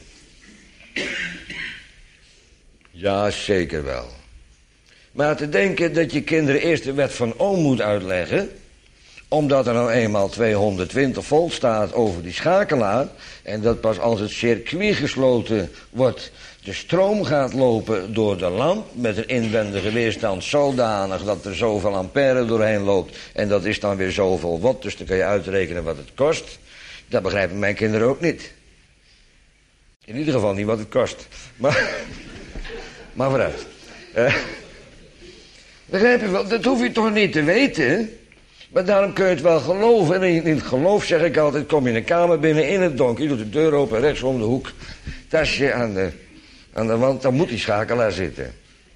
Ja, zeker wel. Maar te denken dat je kinderen eerst de wet van Ohm moet uitleggen, omdat er nou eenmaal 220 volt staat over die schakelaar, en dat pas als het circuit gesloten wordt, de stroom gaat lopen door de lamp met een inwendige weerstand zodanig dat er zoveel ampère doorheen loopt, en dat is dan weer zoveel watt, dus dan kan je uitrekenen wat het kost. Dat begrijpen mijn kinderen ook niet. In ieder geval niet wat het kost. Maar vooruit. Begrijp je wel? Dat hoef je toch niet te weten? Maar daarom kun je het wel geloven. En in het geloof zeg ik altijd, kom je in een kamer binnen in het donker. Je doet de deur open, rechts om de hoek. Tasje aan de wand, dan moet die schakelaar zitten.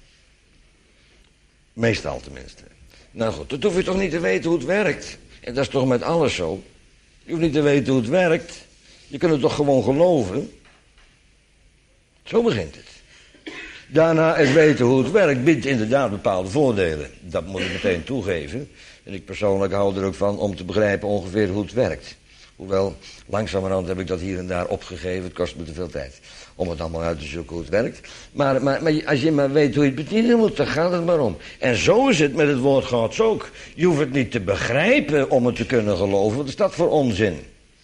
Meestal tenminste. Nou goed, dat hoef je toch niet te weten hoe het werkt. En dat is toch met alles zo. Je hoeft niet te weten hoe het werkt. Je kunt het toch gewoon geloven. Zo begint het. Daarna het weten hoe het werkt biedt inderdaad bepaalde voordelen. Dat moet ik meteen toegeven. En ik persoonlijk hou er ook van om te begrijpen ongeveer hoe het werkt. Hoewel, langzamerhand heb ik dat hier en daar opgegeven. Het kost me te veel tijd om het allemaal uit te zoeken hoe het werkt. Maar als je maar weet hoe je het bedienen moet, dan gaat het maar om. En zo is het met het woord Gods ook. Je hoeft het niet te begrijpen om het te kunnen geloven. Wat is dat voor onzin?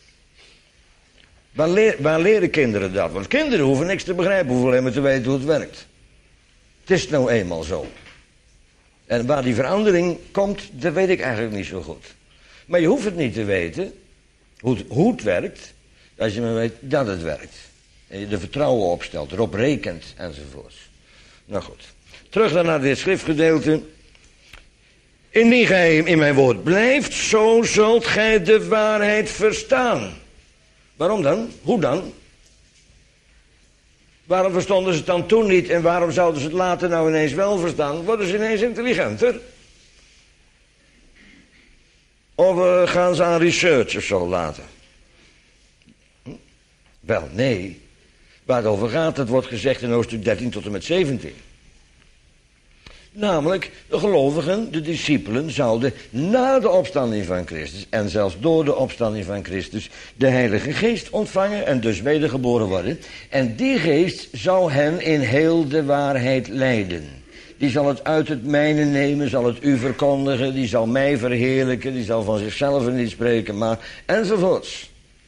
Waar leren kinderen dat? Want kinderen hoeven niks te begrijpen, hoeven alleen maar te weten hoe het werkt. Het is nou eenmaal zo. En waar die verandering komt, dat weet ik eigenlijk niet zo goed. Maar je hoeft het niet te weten, hoe het werkt, als je maar weet dat het werkt. En je er vertrouwen op stelt, erop rekent, enzovoorts. Nou goed. Terug dan naar dit schriftgedeelte. Indien gij in mijn woord blijft, zo zult gij de waarheid verstaan. Waarom dan? Hoe dan? Waarom verstonden ze het dan toen niet en waarom zouden ze het later nou ineens wel verstaan? Worden ze ineens intelligenter? Of gaan ze aan research of zo later? Wel, nee. Waar het over gaat, dat wordt gezegd in hoofdstuk 13 tot en met 17. Namelijk, de gelovigen, de discipelen, zouden na de opstanding van Christus en zelfs door de opstanding van Christus de Heilige Geest ontvangen en dus wedergeboren worden. En die geest zou hen in heel de waarheid leiden. Die zal het uit het mijne nemen, zal het u verkondigen, die zal mij verheerlijken, die zal van zichzelf niet spreken, maar enzovoorts.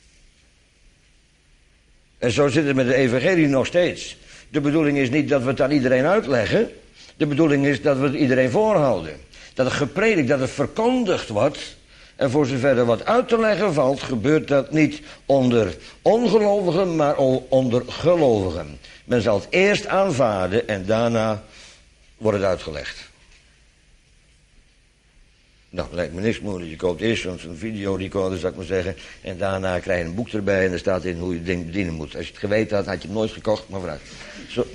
En zo zit het met de evangelie nog steeds. De bedoeling is niet dat we het aan iedereen uitleggen. De bedoeling is dat we het iedereen voorhouden. Dat het gepredikt, dat het verkondigd wordt. En voor zover er wat uit te leggen valt, gebeurt dat niet onder ongelovigen, maar onder gelovigen. Men zal het eerst aanvaarden en daarna wordt het uitgelegd. Nou, lijkt me niks moeilijk. Je koopt eerst zo'n videorecorder, zou ik maar zeggen. En daarna krijg je een boek erbij en er staat in hoe je het ding bedienen moet. Als je het geweten had, had je het nooit gekocht, maar vooruit. Zo.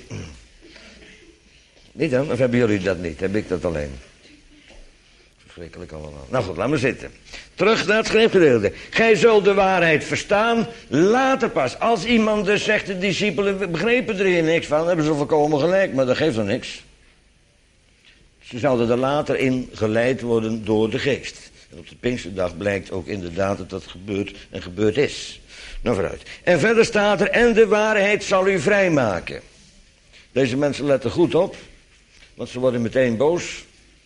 Niet dan? Of hebben jullie dat niet? Heb ik dat alleen? Verschrikkelijk allemaal. Nou goed, laat maar zitten. Terug naar het schriftgedeelte. Gij zult de waarheid verstaan, later pas. Als iemand dus zegt, de discipelen begrepen er hier niks van, hebben ze volkomen gelijk, maar dat geeft er niks. Ze zouden er later in geleid worden door de geest. En op de Pinksterdag blijkt ook inderdaad dat dat gebeurt en gebeurd is. Nou vooruit. En verder staat er, en de waarheid zal u vrijmaken. Deze mensen letten goed op, want ze worden meteen boos.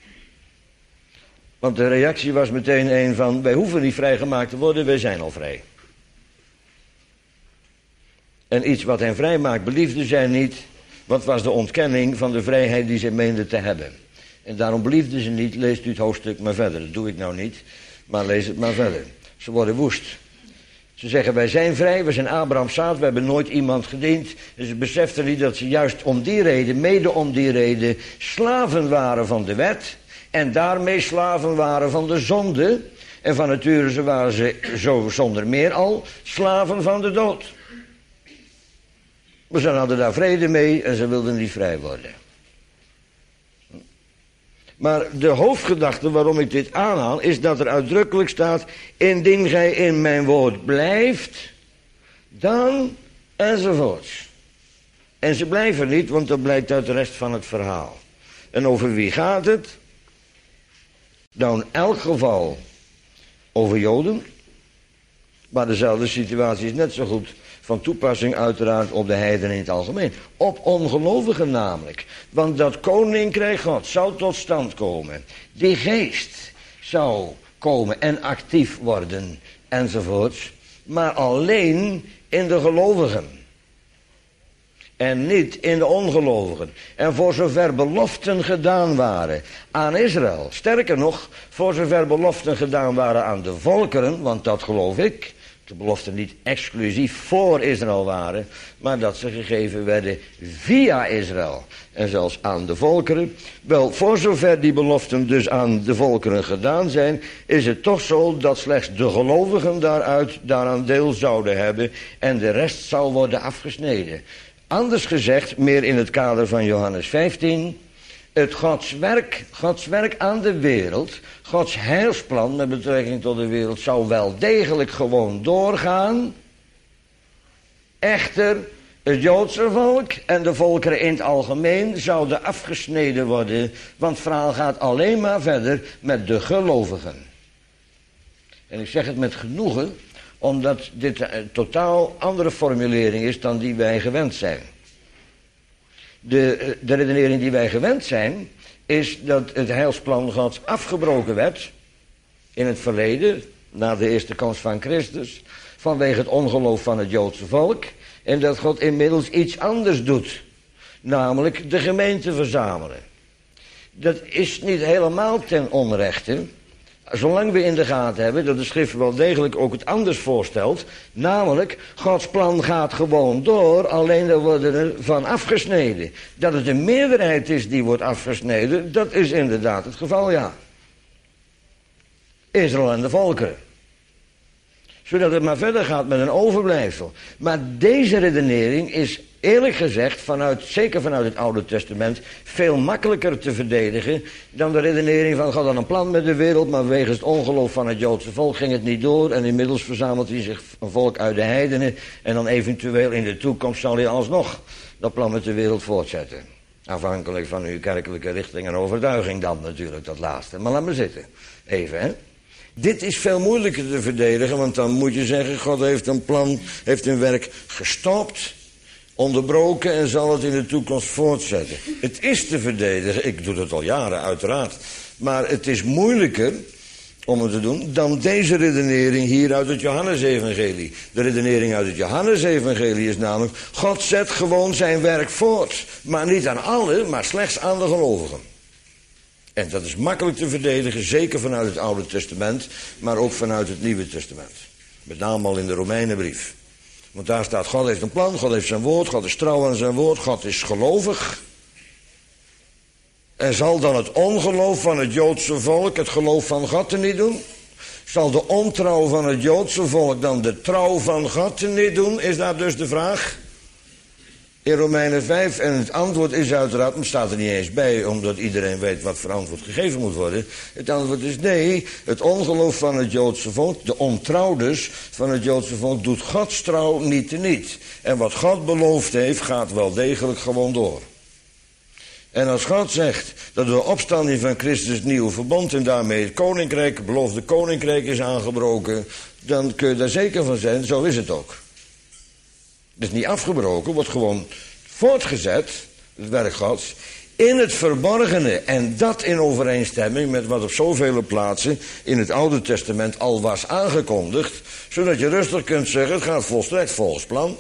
Want de reactie was meteen een van, wij hoeven niet vrijgemaakt te worden, wij zijn al vrij. En iets wat hen vrijmaakt beliefden zij niet, wat was de ontkenning van de vrijheid die zij meenden te hebben. En daarom beliefden ze niet, leest u het hoofdstuk maar verder. Dat doe ik nou niet, maar lees het maar verder. Ze worden woest. Ze zeggen, wij zijn vrij, we zijn Abrahams zaad, we hebben nooit iemand gediend. En ze beseften niet dat ze juist om die reden, mede om die reden, slaven waren van de wet. En daarmee slaven waren van de zonde. En van nature waren ze zo zonder meer al slaven van de dood. Maar ze hadden daar vrede mee en ze wilden niet vrij worden. Maar de hoofdgedachte waarom ik dit aanhaal, is dat er uitdrukkelijk staat, indien gij in mijn woord blijft, dan enzovoorts. En ze blijven niet, want dat blijkt uit de rest van het verhaal. En over wie gaat het? Nou, in elk geval over Joden. Maar dezelfde situatie is net zo goed van toepassing uiteraard op de heidenen in het algemeen. Op ongelovigen namelijk. Want dat koninkrijk God zou tot stand komen. Die geest zou komen en actief worden enzovoorts. Maar alleen in de gelovigen. En niet in de ongelovigen. En voor zover beloften gedaan waren aan Israël. Sterker nog, voor zover beloften gedaan waren aan de volkeren, want dat geloof ik. de beloften niet exclusief voor Israël waren, maar dat ze gegeven werden via Israël. En zelfs aan de volkeren. Wel, voor zover die beloften dus aan de volkeren gedaan zijn, is het toch zo dat slechts de gelovigen daaraan deel zouden hebben en de rest zou worden afgesneden. Anders gezegd, meer in het kader van Johannes 15... het Gods werk aan de wereld, Gods heilsplan met betrekking tot de wereld, zou wel degelijk gewoon doorgaan. Echter, het Joodse volk en de volkeren in het algemeen zouden afgesneden worden, want het verhaal gaat alleen maar verder met de gelovigen. En ik zeg het met genoegen, omdat dit een totaal andere formulering is dan die wij gewend zijn. De redenering die wij gewend zijn, is dat het heilsplan Gods afgebroken werd in het verleden, na de eerste komst van Christus, vanwege het ongeloof van het Joodse volk, en dat God inmiddels iets anders doet, namelijk de gemeente verzamelen. Dat is niet helemaal ten onrechte, zolang we in de gaten hebben dat de schrift wel degelijk ook het anders voorstelt, namelijk Gods plan gaat gewoon door, alleen er worden er van afgesneden. Dat het een meerderheid is die wordt afgesneden, dat is inderdaad het geval, ja. Israël en de volkeren. Zodat het maar verder gaat met een overblijfsel. Maar deze redenering is eerlijk gezegd, zeker vanuit het Oude Testament, veel makkelijker te verdedigen dan de redenering van God had een plan met de wereld, maar wegens het ongeloof van het Joodse volk ging het niet door en inmiddels verzamelt hij zich een volk uit de heidenen en dan eventueel in de toekomst zal hij alsnog dat plan met de wereld voortzetten. Afhankelijk van uw kerkelijke richting en overtuiging dan natuurlijk, dat laatste. Maar laat maar zitten. Even, hè. Dit is veel moeilijker te verdedigen, want dan moet je zeggen, God heeft een plan, heeft een werk gestopt, onderbroken en zal het in de toekomst voortzetten. Het is te verdedigen, ik doe dat al jaren uiteraard, maar het is moeilijker om het te doen dan deze redenering hier uit het Johannesevangelie. De redenering uit het Johannesevangelie is namelijk, God zet gewoon zijn werk voort, maar niet aan allen, maar slechts aan de gelovigen. En dat is makkelijk te verdedigen, zeker vanuit het Oude Testament, maar ook vanuit het Nieuwe Testament. Met name al in de Romeinenbrief. Want daar staat, God heeft een plan, God heeft zijn woord, God is trouw aan zijn woord, God is gelovig. En zal dan het ongeloof van het Joodse volk het geloof van God teniet doen? Zal de ontrouw van het Joodse volk dan de trouw van God teniet doen? Is daar dus de vraag? In Romeinen 5, en het antwoord is uiteraard, maar het staat er niet eens bij, omdat iedereen weet wat voor antwoord gegeven moet worden. Het antwoord is nee, het ongeloof van het Joodse volk, de ontrouw dus van het Joodse volk, doet Gods trouw niet teniet. En wat God beloofd heeft, gaat wel degelijk gewoon door. En als God zegt dat door de opstanding van Christus het nieuwe verbond en daarmee het koninkrijk, het beloofde koninkrijk is aangebroken, dan kun je daar zeker van zijn, zo is het ook. Het is niet afgebroken, wordt gewoon voortgezet, het werk Gods, in het verborgene. En dat in overeenstemming met wat op zoveel plaatsen in het Oude Testament al was aangekondigd, zodat je rustig kunt zeggen, het gaat volstrekt volgens plan.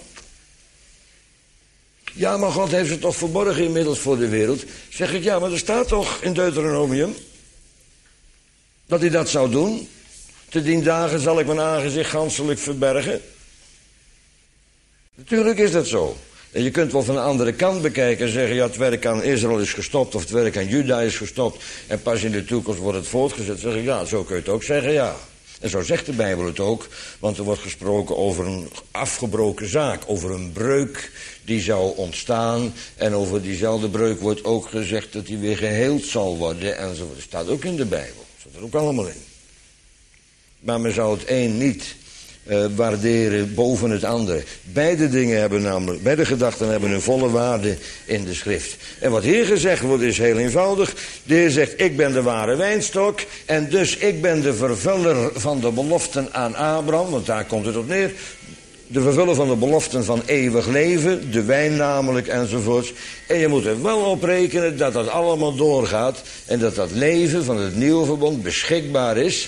Ja, maar God heeft het toch verborgen inmiddels voor de wereld. Zeg ik, ja, maar er staat toch in Deuteronomium dat hij dat zou doen. Te dien dagen zal ik mijn aangezicht ganselijk verbergen. Natuurlijk is dat zo. En je kunt wel van de andere kant bekijken en zeggen, ja, het werk aan Israël is gestopt of het werk aan Juda is gestopt en pas in de toekomst wordt het voortgezet. Zeg ik, ja, zo kun je het ook zeggen, ja. En zo zegt de Bijbel het ook, want er wordt gesproken over een afgebroken zaak, over een breuk die zou ontstaan. En over diezelfde breuk wordt ook gezegd dat die weer geheeld zal worden enzovoort. Dat staat ook in de Bijbel, dat staat er ook allemaal in. Maar men zou het een niet waarderen boven het andere. Beide gedachten hebben een volle waarde in de schrift. En wat hier gezegd wordt is heel eenvoudig. De Heer zegt, ik ben de ware wijnstok en dus ik ben de vervuller van de beloften aan Abraham, want daar komt het op neer. De vervuller van de beloften van eeuwig leven, de wijn namelijk enzovoorts. En je moet er wel op rekenen dat dat allemaal doorgaat en dat dat leven van het nieuwe verbond beschikbaar is.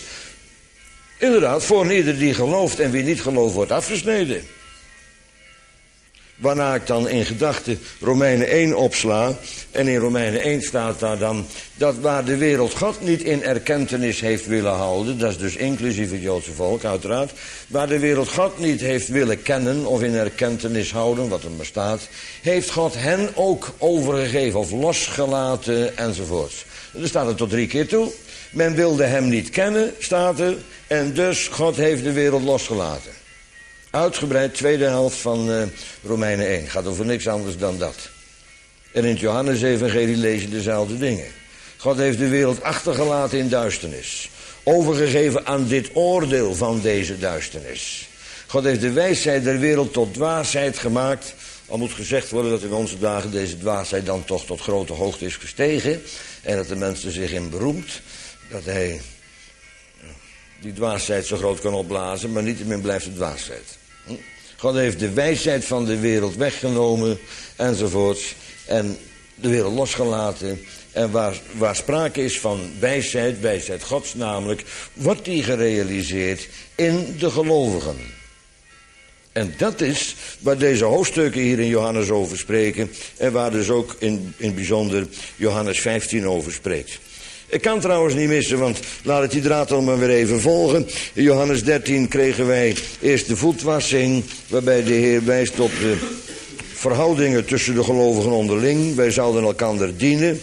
Inderdaad, voor ieder die gelooft en wie niet gelooft wordt afgesneden. Waarna ik dan in gedachten Romeinen 1 opsla. En in Romeinen 1 staat daar dan dat waar de wereld God niet in erkentenis heeft willen houden, dat is dus inclusief het Joodse volk uiteraard, waar de wereld God niet heeft willen kennen of in erkentenis houden, wat er bestaat, heeft God hen ook overgegeven of losgelaten enzovoorts. Er staat er tot 3 keer toe. Men wilde hem niet kennen, staat er, en dus God heeft de wereld losgelaten. Uitgebreid, tweede helft van Romeinen 1. Gaat over niks anders dan dat. En in het Johannes-evangelie lees je dezelfde dingen. God heeft de wereld achtergelaten in duisternis. Overgegeven aan dit oordeel van deze duisternis. God heeft de wijsheid der wereld tot dwaasheid gemaakt. Al moet gezegd worden dat in onze dagen deze dwaasheid dan toch tot grote hoogte is gestegen. En dat de mens er zich in beroemt. Dat hij die dwaasheid zo groot kan opblazen, maar niettemin blijft het dwaasheid. God heeft de wijsheid van de wereld weggenomen, enzovoorts. En de wereld losgelaten. En waar sprake is van wijsheid Gods namelijk, wordt die gerealiseerd in de gelovigen. En dat is waar deze hoofdstukken hier in Johannes over spreken. En waar dus ook in bijzonder Johannes 15 over spreekt. Ik kan trouwens niet missen, want laat het die draad dan maar weer even volgen. In Johannes 13 kregen wij eerst de voetwassing, waarbij de Heer wijst op de verhoudingen tussen de gelovigen onderling. Wij zouden elkander dienen.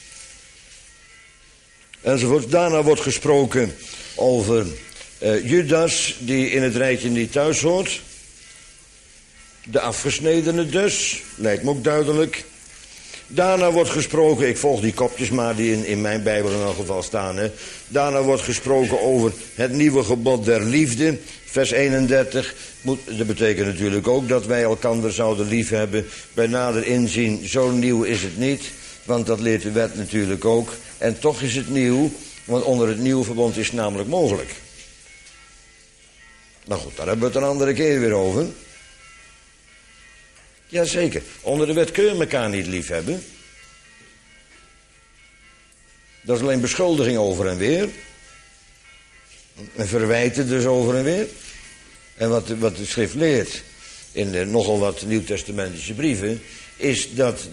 Enzovoort. Daarna wordt gesproken over Judas, die in het rijtje niet thuis hoort. De afgesnedene dus, lijkt me ook duidelijk. Daarna wordt gesproken, ik volg die kopjes maar die in mijn Bijbel in elk geval staan. Hè. Daarna wordt gesproken over het nieuwe gebod der liefde. Vers 31, dat betekent natuurlijk ook dat wij elkander zouden liefhebben. Bij nader inzien, zo nieuw is het niet. Want dat leert de wet natuurlijk ook. En toch is het nieuw, want onder het nieuwe verbond is het namelijk mogelijk. Nou goed, daar hebben we het een andere keer weer over. Jazeker, onder de wet kun je elkaar niet lief hebben. Dat is alleen beschuldiging over en weer. En verwijten dus over en weer. En wat de schrift leert in nogal wat nieuwtestamentische brieven, is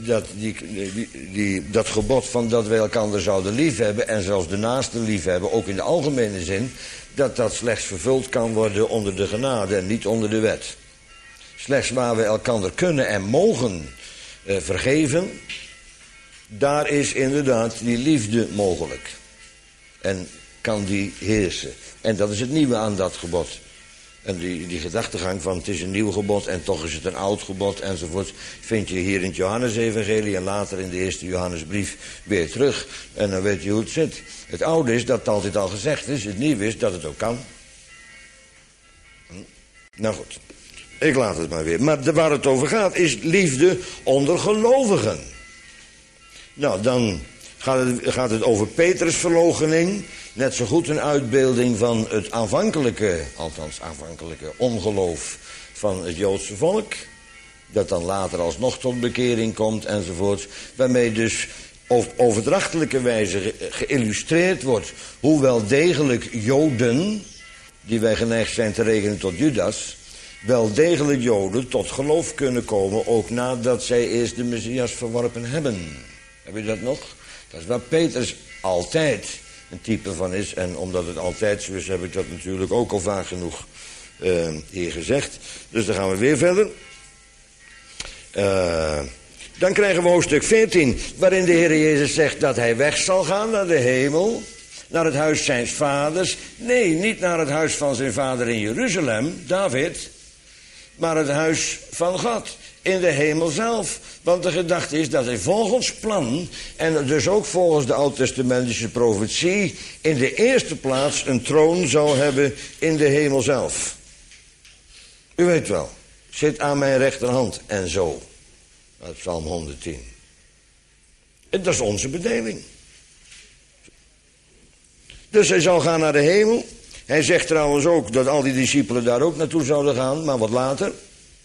dat gebod van dat wij elkaar zouden liefhebben en zelfs de naaste liefhebben, ook in de algemene zin, dat slechts vervuld kan worden onder de genade en niet onder de wet. Slechts waar we elkander kunnen en mogen vergeven, daar is inderdaad die liefde mogelijk. En kan die heersen. En dat is het nieuwe aan dat gebod. En die gedachtegang van het is een nieuw gebod en toch is het een oud gebod enzovoort, vind je hier in het Johannes-evangelie en later in de eerste Johannesbrief weer terug. En dan weet je hoe het zit. Het oude is dat het altijd al gezegd is, het nieuwe is dat het ook kan. Nou goed. Ik laat het maar weer. Maar waar het over gaat is liefde onder gelovigen. Nou, dan gaat het over Petrus' verloochening. Net zo goed een uitbeelding van het aanvankelijke ongeloof van het Joodse volk. Dat dan later alsnog tot bekering komt enzovoort. Waarmee dus op overdrachtelijke wijze geïllustreerd wordt hoe wel degelijk Joden, die wij geneigd zijn te rekenen tot Judas, wel degelijk Joden tot geloof kunnen komen, ook nadat zij eerst de Messias verworpen hebben. Heb je dat nog? Dat is waar Petrus altijd een type van is. En omdat het altijd zo is, heb ik dat natuurlijk ook al vaak genoeg hier gezegd. Dus dan gaan we weer verder. Dan krijgen we hoofdstuk 14, waarin de Heer Jezus zegt dat hij weg zal gaan naar de hemel. Naar het huis zijns vaders. Nee, niet naar het huis van zijn vader in Jeruzalem, David, maar het huis van God, in de hemel zelf. Want de gedachte is dat hij volgens plan, en dus ook volgens de oud-testamentische profetie, in de eerste plaats een troon zou hebben in de hemel zelf. U weet wel, zit aan mijn rechterhand en zo. Uit Psalm 110. En dat is onze bedeling. Dus hij zal gaan naar de hemel. Hij zegt trouwens ook dat al die discipelen daar ook naartoe zouden gaan, maar wat later.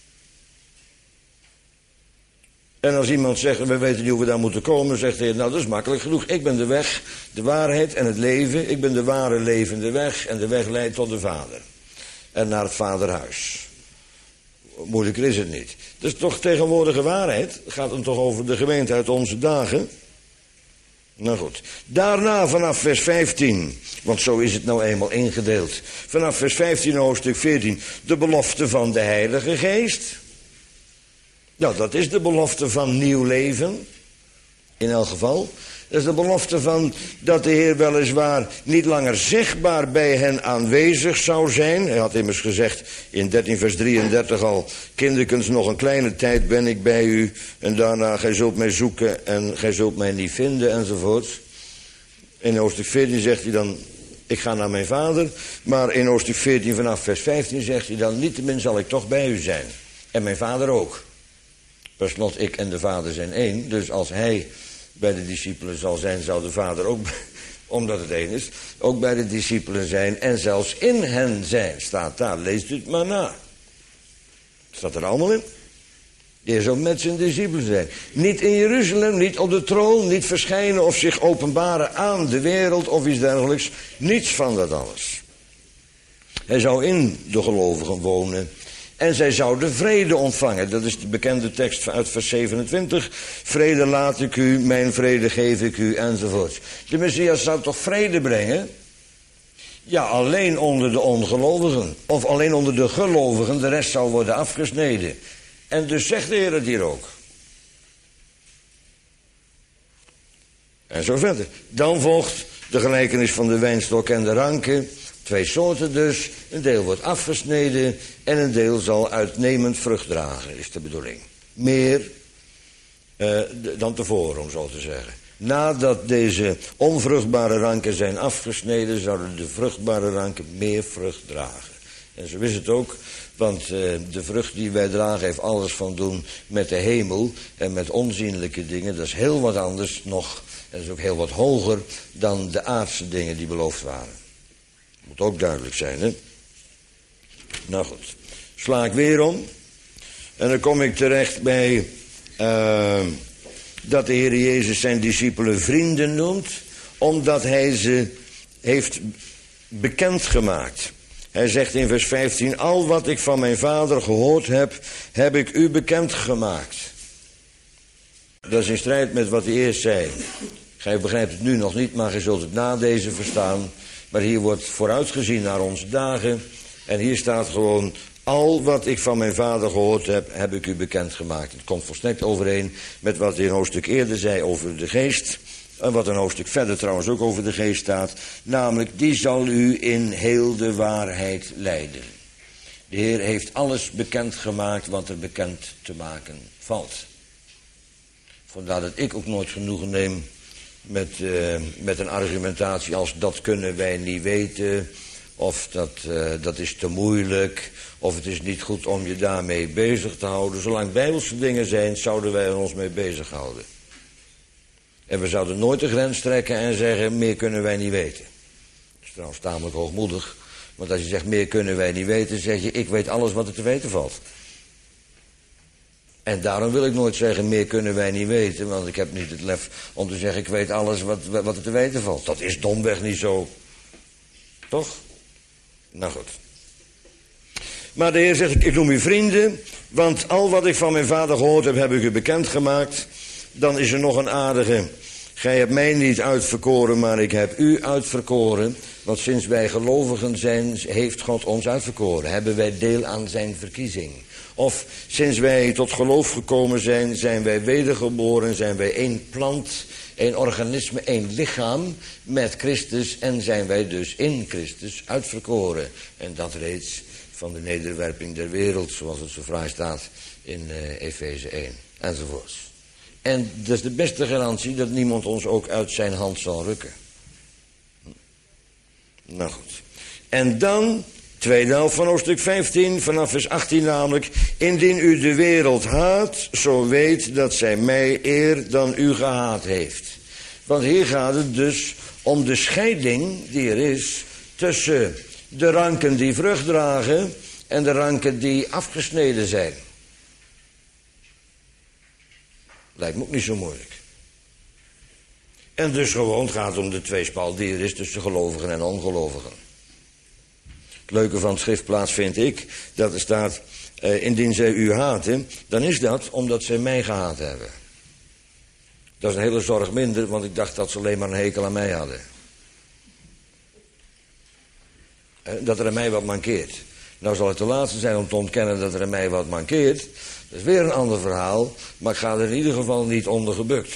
En als iemand zegt, we weten niet hoe we daar moeten komen, zegt hij, nou dat is makkelijk genoeg. Ik ben de weg, de waarheid en het leven. Ik ben de ware levende weg en de weg leidt tot de Vader. En naar het Vaderhuis. Moeilijker is het niet. Dat is toch tegenwoordige waarheid? Het gaat dan toch over de gemeente uit onze dagen? Nou goed. Daarna vanaf vers 15, want zo is het nou eenmaal ingedeeld. Vanaf vers 15 hoofdstuk 14, de belofte van de Heilige Geest. Nou, dat is de belofte van nieuw leven. In elk geval. Dat is de belofte van dat de Heer weliswaar niet langer zichtbaar bij hen aanwezig zou zijn. Hij had immers gezegd in 13 vers 33 al: kinderkens, nog een kleine tijd ben ik bij u. En daarna, gij zult mij zoeken en gij zult mij niet vinden, enzovoort. In hoofdstuk 14 zegt hij dan: ik ga naar mijn vader. Maar in hoofdstuk 14 vanaf vers 15 zegt hij dan: niettemin zal ik toch bij u zijn. En mijn vader ook. Per slot, ik en de vader zijn één. Dus als hij bij de discipelen zal zijn, zal de vader ook, omdat het één is, ook bij de discipelen zijn en zelfs in hen zijn. Staat daar, leest u het maar na. Staat er allemaal in. Je zal met zijn discipelen zijn. Niet in Jeruzalem, niet op de troon, niet verschijnen of zich openbaren aan de wereld of iets dergelijks. Niets van dat alles. Hij zou in de gelovigen wonen. En zij zouden vrede ontvangen. Dat is de bekende tekst uit vers 27. Vrede laat ik u, mijn vrede geef ik u, enzovoort. De Messias zou toch vrede brengen? Ja, alleen onder de ongelovigen. Of alleen onder de gelovigen. De rest zou worden afgesneden. En dus zegt de Heer het hier ook. En zo verder. Dan volgt de gelijkenis van de wijnstok en de ranken. 2 soorten dus. Een deel wordt afgesneden en een deel zal uitnemend vrucht dragen, is de bedoeling. Meer dan tevoren, om zo te zeggen. Nadat deze onvruchtbare ranken zijn afgesneden, zouden de vruchtbare ranken meer vrucht dragen. En zo is het ook, want de vrucht die wij dragen heeft alles van doen met de hemel en met onzienlijke dingen. Dat is heel wat anders nog, en dat is ook heel wat hoger dan de aardse dingen die beloofd waren. Moet ook duidelijk zijn, hè? Nou goed, sla ik weer om. En dan kom ik terecht bij dat de Heer Jezus zijn discipelen vrienden noemt, omdat hij ze heeft bekendgemaakt. Hij zegt in vers 15, al wat ik van mijn vader gehoord heb, heb ik u bekendgemaakt. Dat is in strijd met wat hij eerst zei. Gij begrijpt het nu nog niet, maar gij zult het na deze verstaan. Maar hier wordt vooruitgezien naar onze dagen. En hier staat gewoon, al wat ik van mijn vader gehoord heb, heb ik u bekendgemaakt. Het komt volstrekt overeen met wat hij een hoofdstuk eerder zei over de geest. En wat een hoofdstuk verder trouwens ook over de geest staat. Namelijk, die zal u in heel de waarheid leiden. De Heer heeft alles bekendgemaakt wat er bekend te maken valt. Vandaar dat ik ook nooit genoegen neem met een argumentatie als dat kunnen wij niet weten. Of dat is te moeilijk. Of het is niet goed om je daarmee bezig te houden. Zolang bijbelse dingen zijn, zouden wij er ons mee bezighouden. En we zouden nooit de grens trekken en zeggen, meer kunnen wij niet weten. Dat is trouwens tamelijk hoogmoedig. Want als je zegt, meer kunnen wij niet weten, zeg je, ik weet alles wat er te weten valt. En daarom wil ik nooit zeggen, meer kunnen wij niet weten. Want ik heb niet het lef om te zeggen, ik weet alles wat er te weten valt. Dat is domweg niet zo. Toch? Nou goed. Maar de Heer zegt, ik noem u vrienden. Want al wat ik van mijn vader gehoord heb, heb ik u bekendgemaakt. Dan is er nog een aardige. Gij hebt mij niet uitverkoren, maar ik heb u uitverkoren. Want sinds wij gelovigen zijn, heeft God ons uitverkoren. Hebben wij deel aan zijn verkiezing. Of sinds wij tot geloof gekomen zijn, zijn wij wedergeboren, zijn wij één plant, één organisme, één lichaam met Christus. En zijn wij dus in Christus uitverkoren. En dat reeds van de nederwerping der wereld, zoals het zo fraai staat in Efeze 1, enzovoorts. En dat is de beste garantie dat niemand ons ook uit zijn hand zal rukken. Nou goed. En dan, tweede helft van hoofdstuk 15, vanaf vers 18 namelijk. Indien u de wereld haat, zo weet dat zij mij eer dan u gehaat heeft. Want hier gaat het dus om de scheiding die er is tussen de ranken die vrucht dragen en de ranken die afgesneden zijn. Lijkt me ook niet zo moeilijk. En dus gewoon, het gaat om de tweespalt die er is tussen gelovigen en ongelovigen. Het leuke van het schriftplaats vind ik dat er staat, indien zij u haten, dan is dat omdat zij mij gehaat hebben. Dat is een hele zorg minder, want ik dacht dat ze alleen maar een hekel aan mij hadden. Dat er aan mij wat mankeert. Nou zal het de laatste zijn om te ontkennen dat er aan mij wat mankeert. Dat is weer een ander verhaal, maar ik ga er in ieder geval niet onder gebukt.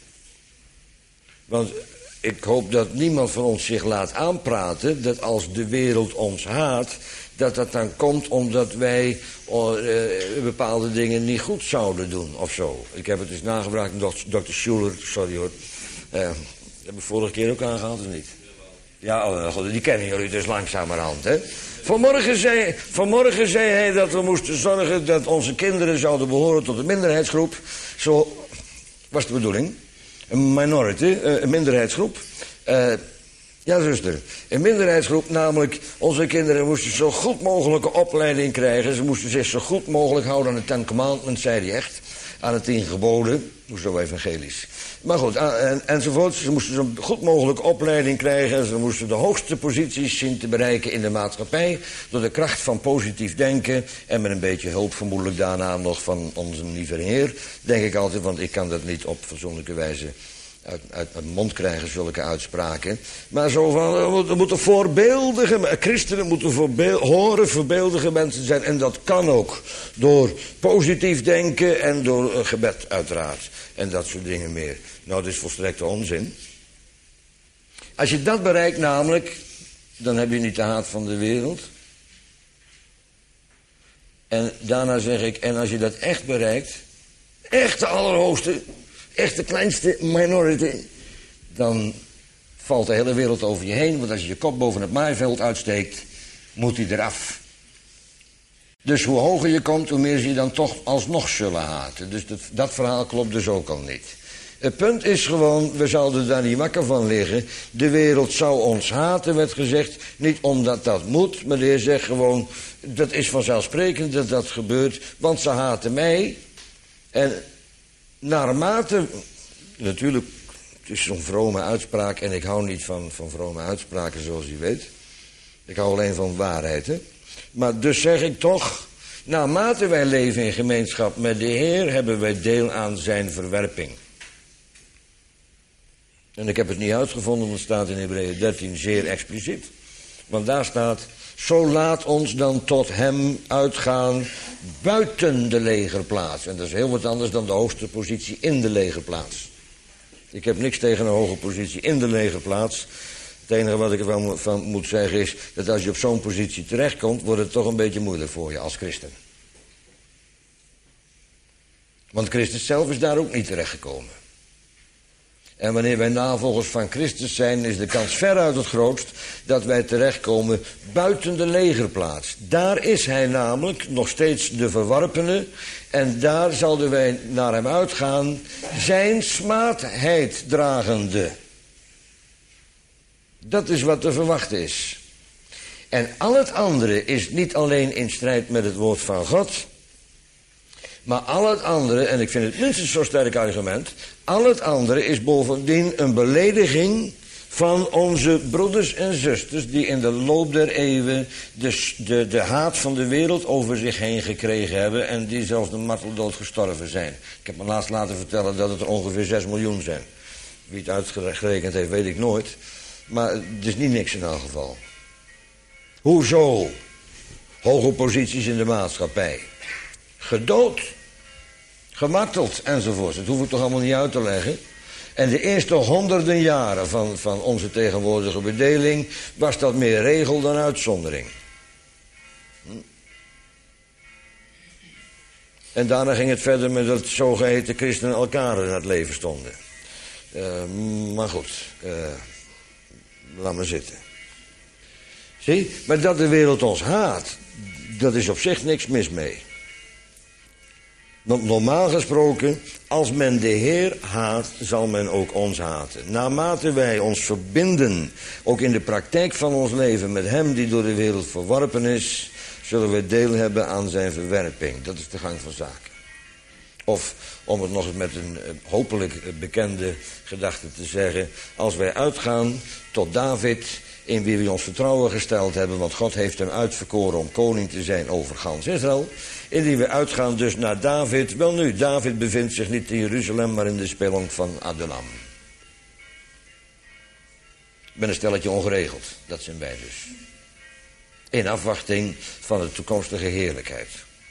Want ik hoop dat niemand van ons zich laat aanpraten dat als de wereld ons haat, dat dat dan komt omdat wij bepaalde dingen niet goed zouden doen of zo. Ik heb het eens nagebracht met Dr. Schuller, sorry hoor. Dat heb ik vorige keer ook aangehaald, of niet? Ja, die kennen jullie dus langzamerhand, hè. Vanmorgen zei hij dat we moesten zorgen dat onze kinderen zouden behoren tot een minderheidsgroep. Zo was de bedoeling. Een minority, een minderheidsgroep. Ja, zuster. Een minderheidsgroep, namelijk onze kinderen moesten zo goed mogelijke opleiding krijgen. Ze moesten zich zo goed mogelijk houden aan de 10 Commandments, zei hij echt. Aan de 10 geboden. Moest zo evangelisch. Maar goed, enzovoort. Ze moesten zo goed mogelijke opleiding krijgen. Ze moesten de hoogste posities zien te bereiken in de maatschappij. Door de kracht van positief denken. En met een beetje hulp vermoedelijk daarna nog van onze lieve Heer. Denk ik altijd, want ik kan dat niet op fatsoenlijke wijze uit mijn mond krijgen, zulke uitspraken. Maar zo van, we moeten voorbeeldige, christenen moeten voorbeeldige mensen zijn. En dat kan ook door positief denken en door gebed uiteraard. En dat soort dingen meer. Nou, dat is volstrekte onzin. Als je dat bereikt namelijk, dan heb je niet de haat van de wereld. En daarna zeg ik, en als je dat echt bereikt, echt de allerhoogste, echt de kleinste minority, dan valt de hele wereld over je heen. Want als je je kop boven het maaiveld uitsteekt, moet hij eraf. Dus hoe hoger je komt, hoe meer ze je dan toch alsnog zullen haten. Dus dat verhaal klopt dus ook al niet. Het punt is gewoon, we zouden daar niet wakker van liggen. De wereld zou ons haten, werd gezegd. Niet omdat dat moet, maar de Heer zegt gewoon, dat is vanzelfsprekend dat dat gebeurt. Want ze haten mij. En naarmate, natuurlijk, het is zo'n vrome uitspraak. En ik hou niet van vrome uitspraken, zoals u weet. Ik hou alleen van waarheid, hè. Maar dus zeg ik toch, naarmate wij leven in gemeenschap met de Heer, hebben wij deel aan zijn verwerping. En ik heb het niet uitgevonden, want het staat in Hebreeën 13 zeer expliciet. Want daar staat, zo laat ons dan tot hem uitgaan buiten de legerplaats. En dat is heel wat anders dan de hoogste positie in de legerplaats. Ik heb niks tegen een hoge positie in de legerplaats. Het enige wat ik ervan moet zeggen is, dat als je op zo'n positie terechtkomt, wordt het toch een beetje moeilijk voor je als christen. Want Christus zelf is daar ook niet terechtgekomen. En wanneer wij navolgers van Christus zijn, is de kans veruit het grootst dat wij terechtkomen buiten de legerplaats. Daar is hij namelijk nog steeds de verworpene. En daar zouden wij naar hem uitgaan, zijn smaadheid dragende. Dat is wat te verwachten is. En al het andere is niet alleen in strijd met het woord van God, maar al het andere, en ik vind het minstens zo'n sterk argument, al het andere is bovendien een belediging van onze broeders en zusters die in de loop der eeuwen de haat van de wereld over zich heen gekregen hebben en die zelfs de marteldood gestorven zijn. Ik heb me laatst laten vertellen dat het er ongeveer 6 miljoen zijn. Wie het uitgerekend heeft, weet ik nooit. Maar het is niet niks in elk geval. Hoezo? Hoge posities in de maatschappij. Gedood. Gemarteld enzovoort. Dat hoef ik toch allemaal niet uit te leggen. En de eerste honderden jaren van onze tegenwoordige bedeling was dat meer regel dan uitzondering. En daarna ging het verder met dat zogeheten christenen elkaar in het leven stonden. Maar goed, laat maar zitten. Zie, maar dat de wereld ons haat, dat is op zich niks mis mee. Want normaal gesproken, als men de Heer haat, zal men ook ons haten. Naarmate wij ons verbinden, ook in de praktijk van ons leven, met hem die door de wereld verworpen is, zullen we deel hebben aan zijn verwerping. Dat is de gang van zaken. Of, om het nog eens met een hopelijk bekende gedachte te zeggen, als wij uitgaan tot David in wie we ons vertrouwen gesteld hebben, want God heeft hem uitverkoren om koning te zijn over gans Israël. In die we uitgaan dus naar David. Wel nu, David bevindt zich niet in Jeruzalem, maar in de spelonk van Adullam. Ik ben een stelletje ongeregeld, dat zijn wij dus. In afwachting van de toekomstige heerlijkheid.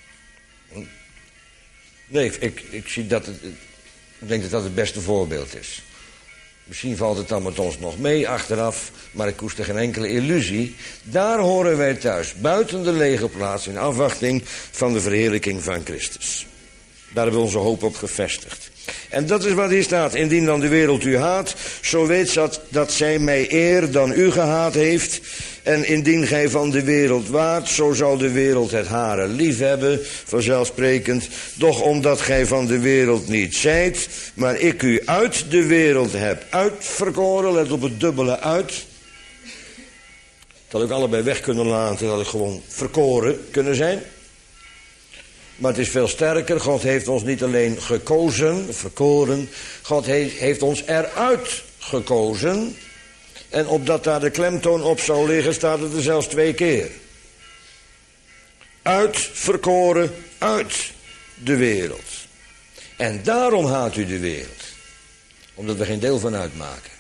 Nee, ik zie dat ik denk dat dat het beste voorbeeld is. Misschien valt het dan met ons nog mee achteraf, maar ik koester geen enkele illusie. Daar horen wij thuis, buiten de legerplaats, in afwachting van de verheerlijking van Christus. Daar hebben we onze hoop op gevestigd. En dat is wat hier staat. Indien dan de wereld u haat, zo weet dat zij mij eer dan u gehaat heeft. En indien gij van de wereld waart, zo zal de wereld het hare lief hebben, vanzelfsprekend. Doch omdat gij van de wereld niet zijt, maar ik u uit de wereld heb uitverkoren, let op het dubbele uit. Dat ik allebei weg kunnen laten, dat ik gewoon verkoren kunnen zijn. Maar het is veel sterker. God heeft ons niet alleen gekozen, verkoren. God heeft ons eruit gekozen. En opdat daar de klemtoon op zou liggen, staat het er zelfs 2 keer. Uitverkoren uit de wereld. En daarom haat u de wereld. Omdat we geen deel van uitmaken.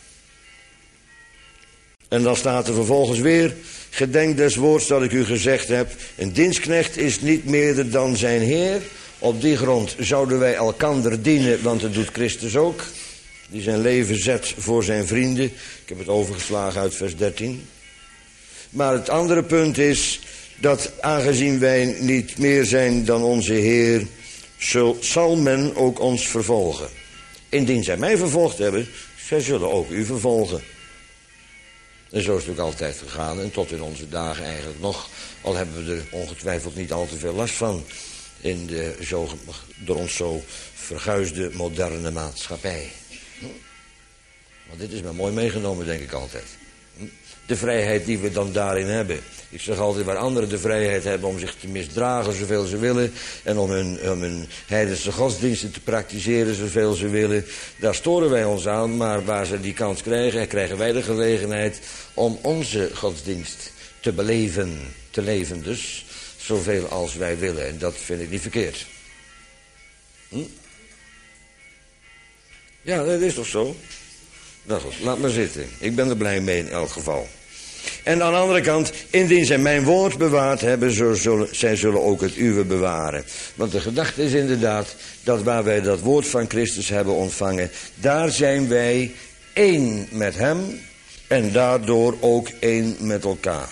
En dan staat er vervolgens weer: gedenk des woords dat ik u gezegd heb. Een dienstknecht is niet meerder dan zijn Heer. Op die grond zouden wij elkander dienen, want dat doet Christus ook. Die zijn leven zet voor zijn vrienden. Ik heb het overgeslagen uit vers 13. Maar het andere punt is dat aangezien wij niet meer zijn dan onze Heer, zal men ook ons vervolgen. Indien zij mij vervolgd hebben, zij zullen ook u vervolgen. En zo is het ook altijd gegaan en tot in onze dagen eigenlijk nog. Al hebben we er ongetwijfeld niet al te veel last van in de door ons zo verguisde moderne maatschappij. Want dit is maar mooi meegenomen, denk ik altijd. De vrijheid die we dan daarin hebben. Ik zeg altijd, waar anderen de vrijheid hebben om zich te misdragen zoveel ze willen, en om hun heidense godsdiensten te praktiseren zoveel ze willen, daar storen wij ons aan. Maar waar ze die kans krijgen, krijgen wij de gelegenheid om onze godsdienst te leven dus, zoveel als wij willen. En dat vind ik niet verkeerd. Ja, dat is toch zo? Nou goed, laat maar zitten. Ik ben er blij mee in elk geval. En aan de andere kant, indien zij mijn woord bewaard hebben, zij zullen ook het uwe bewaren. Want de gedachte is inderdaad dat waar wij dat woord van Christus hebben ontvangen, daar zijn wij één met hem en daardoor ook één met elkaar.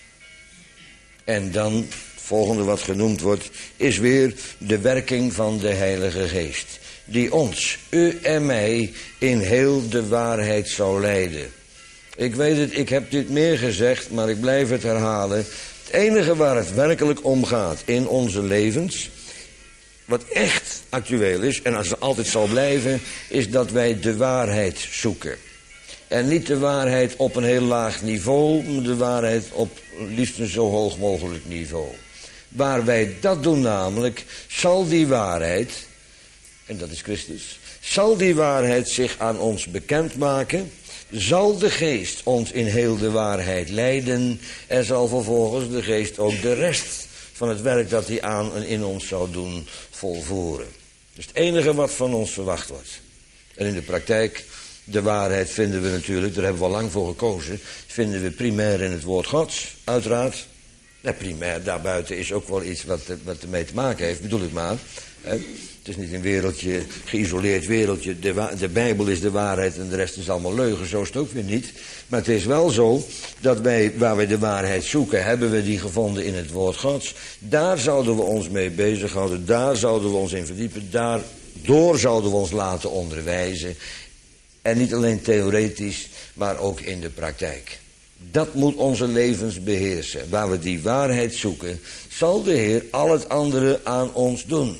En dan, het volgende wat genoemd wordt, is weer de werking van de Heilige Geest. Die ons, u en mij, in heel de waarheid zou leiden. Ik weet het, ik heb dit meer gezegd, maar ik blijf het herhalen. Het enige waar het werkelijk om gaat in onze levens, wat echt actueel is, en als het altijd zal blijven, is dat wij de waarheid zoeken. En niet de waarheid op een heel laag niveau, maar de waarheid op liefst een zo hoog mogelijk niveau. Waar wij dat doen namelijk, zal die waarheid, en dat is Christus, zal die waarheid zich aan ons bekendmaken, zal de Geest ons in heel de waarheid leiden en zal vervolgens de Geest ook de rest van het werk dat hij aan en in ons zou doen volvoeren. Dus het enige wat van ons verwacht wordt. En in de praktijk, de waarheid vinden we natuurlijk, daar hebben we al lang voor gekozen, vinden we primair in het woord Gods, uiteraard. Ja, primair, daarbuiten is ook wel iets wat ermee te maken heeft, bedoel ik maar. Het is niet een wereldje, geïsoleerd wereldje. De Bijbel is de waarheid en de rest is allemaal leugen. Zo is het ook weer niet. Maar het is wel zo dat wij, waar wij de waarheid zoeken, hebben we die gevonden in het woord Gods. Daar zouden we ons mee bezighouden. Daar zouden we ons in verdiepen. Daardoor zouden we ons laten onderwijzen. En niet alleen theoretisch, maar ook in de praktijk. Dat moet onze levens beheersen. Waar we die waarheid zoeken, zal de Heer al het andere aan ons doen.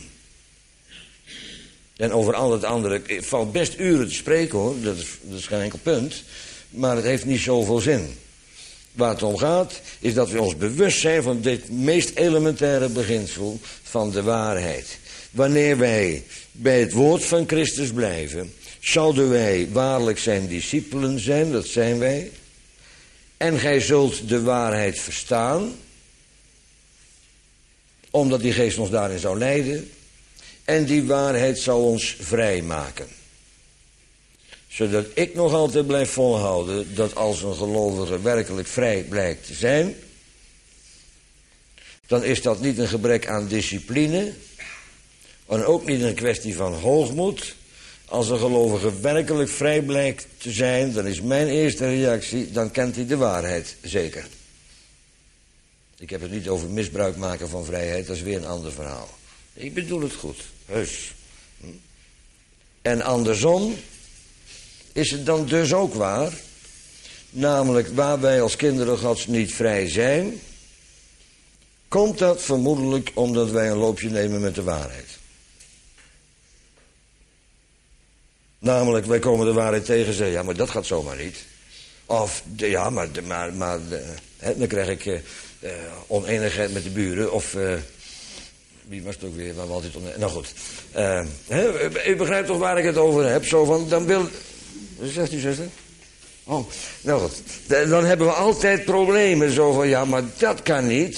En over al het andere, het valt best uren te spreken hoor, dat is geen enkel punt. Maar het heeft niet zoveel zin. Waar het om gaat, is dat we ons bewust zijn van dit meest elementaire beginsel van de waarheid. Wanneer wij bij het woord van Christus blijven, zouden wij waarlijk zijn discipelen zijn, dat zijn wij. En gij zult de waarheid verstaan, omdat die geest ons daarin zou leiden. En die waarheid zal ons vrijmaken. Zodat ik nog altijd blijf volhouden dat als een gelovige werkelijk vrij blijkt te zijn, dan is dat niet een gebrek aan discipline en ook niet een kwestie van hoogmoed. Als een gelovige werkelijk vrij blijkt te zijn, dan is mijn eerste reactie, dan kent hij de waarheid zeker. Ik heb het niet over misbruik maken van vrijheid, dat is weer een ander verhaal. Ik bedoel het goed, heus. En andersom is het dan dus ook waar, namelijk waar wij als kinderen Gods niet vrij zijn, komt dat vermoedelijk omdat wij een loopje nemen met de waarheid. Namelijk, wij komen de waarheid tegen en zeggen, ja, maar dat gaat zomaar niet. Of, ja, maar dan krijg ik oneenigheid met de buren. Of, wie was het ook weer, waar we altijd oneenigheid. Nou goed, u begrijpt toch waar ik het over heb? Zo van, dan wil... Wat zegt u, zuster? Oh, nou goed. Dan hebben we altijd problemen. Zo van, ja, maar dat kan niet.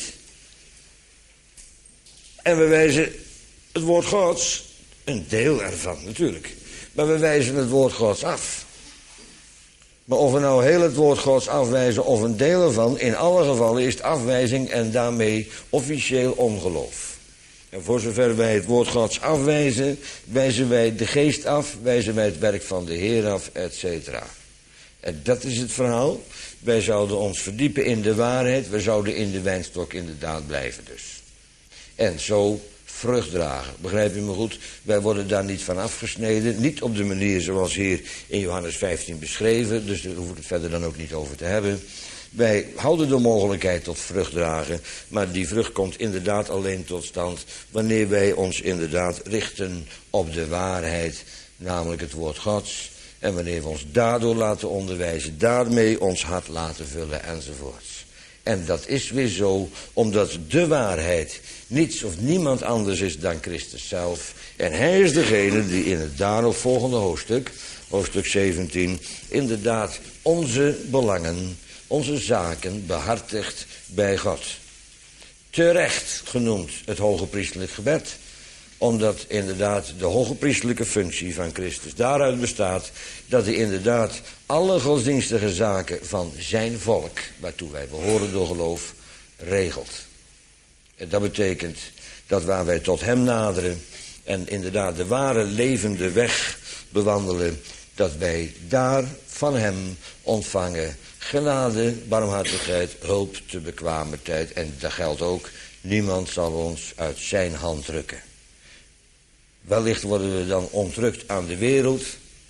En we wijzen het woord Gods, een deel ervan natuurlijk. Maar we wijzen het woord Gods af. Maar of we nou heel het woord Gods afwijzen of een deel ervan, in alle gevallen is het afwijzing en daarmee officieel ongeloof. En voor zover wij het woord Gods afwijzen, wijzen wij de geest af, wijzen wij het werk van de Heer af, etc. En dat is het verhaal. Wij zouden ons verdiepen in de waarheid, we zouden in de wijnstok inderdaad blijven dus. En zo vrucht dragen. Begrijp je me goed? Wij worden daar niet van afgesneden. Niet op de manier zoals hier in Johannes 15 beschreven. Dus daar hoef ik het verder dan ook niet over te hebben. Wij houden de mogelijkheid tot vrucht dragen. Maar die vrucht komt inderdaad alleen tot stand wanneer wij ons inderdaad richten op de waarheid. Namelijk het woord Gods. En wanneer we ons daardoor laten onderwijzen. Daarmee ons hart laten vullen enzovoorts. En dat is weer zo omdat de waarheid niets of niemand anders is dan Christus zelf. En hij is degene die in het daarop volgende hoofdstuk, hoofdstuk 17, inderdaad onze belangen, onze zaken behartigt bij God. Terecht genoemd het hogepriestelijk gebed, omdat inderdaad de hogepriestelijke functie van Christus daaruit bestaat dat hij inderdaad alle godsdienstige zaken van zijn volk, waartoe wij behoren door geloof, regelt. En dat betekent dat waar wij tot hem naderen en inderdaad de ware levende weg bewandelen, dat wij daar van hem ontvangen genade, barmhartigheid, hulp te bekwame tijd. En dat geldt ook, niemand zal ons uit zijn hand drukken. Wellicht worden we dan ontrukt aan de wereld.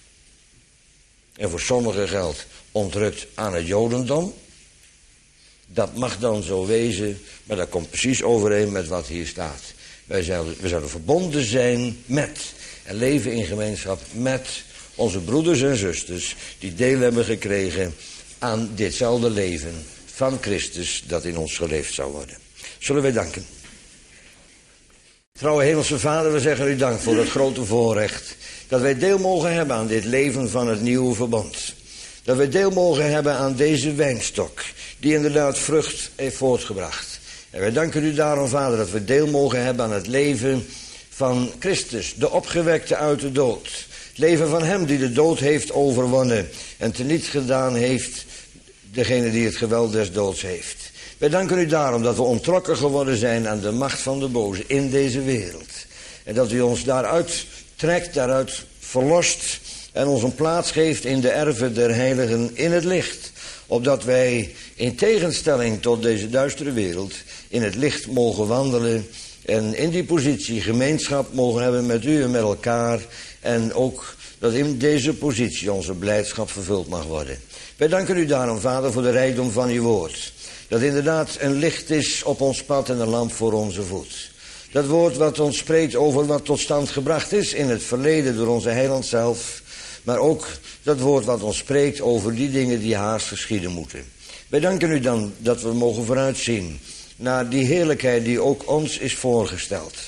En voor sommigen geldt ontrukt aan het Jodendom. Dat mag dan zo wezen, maar dat komt precies overeen met wat hier staat. We zouden verbonden zijn met en leven in gemeenschap met onze broeders en zusters die deel hebben gekregen aan ditzelfde leven van Christus dat in ons geleefd zou worden. Zullen wij danken. Trouwe Hemelse Vader, we zeggen u dank voor het grote voorrecht dat wij deel mogen hebben aan dit leven van het nieuwe verbond. Dat wij deel mogen hebben aan deze wijnstok die inderdaad vrucht heeft voortgebracht. En wij danken u daarom, Vader, dat we deel mogen hebben aan het leven van Christus, de opgewekte uit de dood. Het leven van hem die de dood heeft overwonnen en teniet gedaan heeft degene die het geweld des doods heeft. Wij danken u daarom dat we ontrokken geworden zijn aan de macht van de boze in deze wereld. En dat u ons daaruit trekt, daaruit verlost en ons een plaats geeft in de erven der heiligen in het licht. Opdat wij in tegenstelling tot deze duistere wereld in het licht mogen wandelen en in die positie gemeenschap mogen hebben met u en met elkaar. En ook dat in deze positie onze blijdschap vervuld mag worden. Wij danken u daarom, Vader, voor de rijkdom van uw woord. Dat inderdaad een licht is op ons pad en een lamp voor onze voet. Dat woord wat ons spreekt over wat tot stand gebracht is in het verleden door onze heiland zelf. Maar ook dat woord wat ons spreekt over die dingen die haast geschieden moeten. Wij danken u dan dat we mogen vooruitzien naar die heerlijkheid die ook ons is voorgesteld.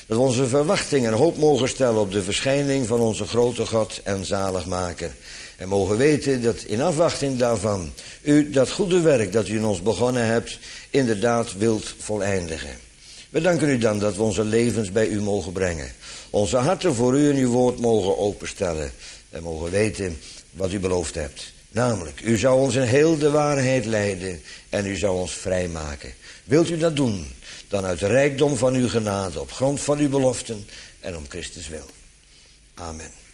Dat we onze verwachting en hoop mogen stellen op de verschijning van onze grote God en zaligmaker. En mogen weten dat in afwachting daarvan u dat goede werk dat u in ons begonnen hebt inderdaad wilt voleindigen. We danken u dan dat we onze levens bij u mogen brengen. Onze harten voor u en uw woord mogen openstellen. En mogen weten wat u beloofd hebt. Namelijk, u zou ons in heel de waarheid leiden en u zou ons vrijmaken. Wilt u dat doen, dan uit de rijkdom van uw genade, op grond van uw beloften en om Christus wil. Amen.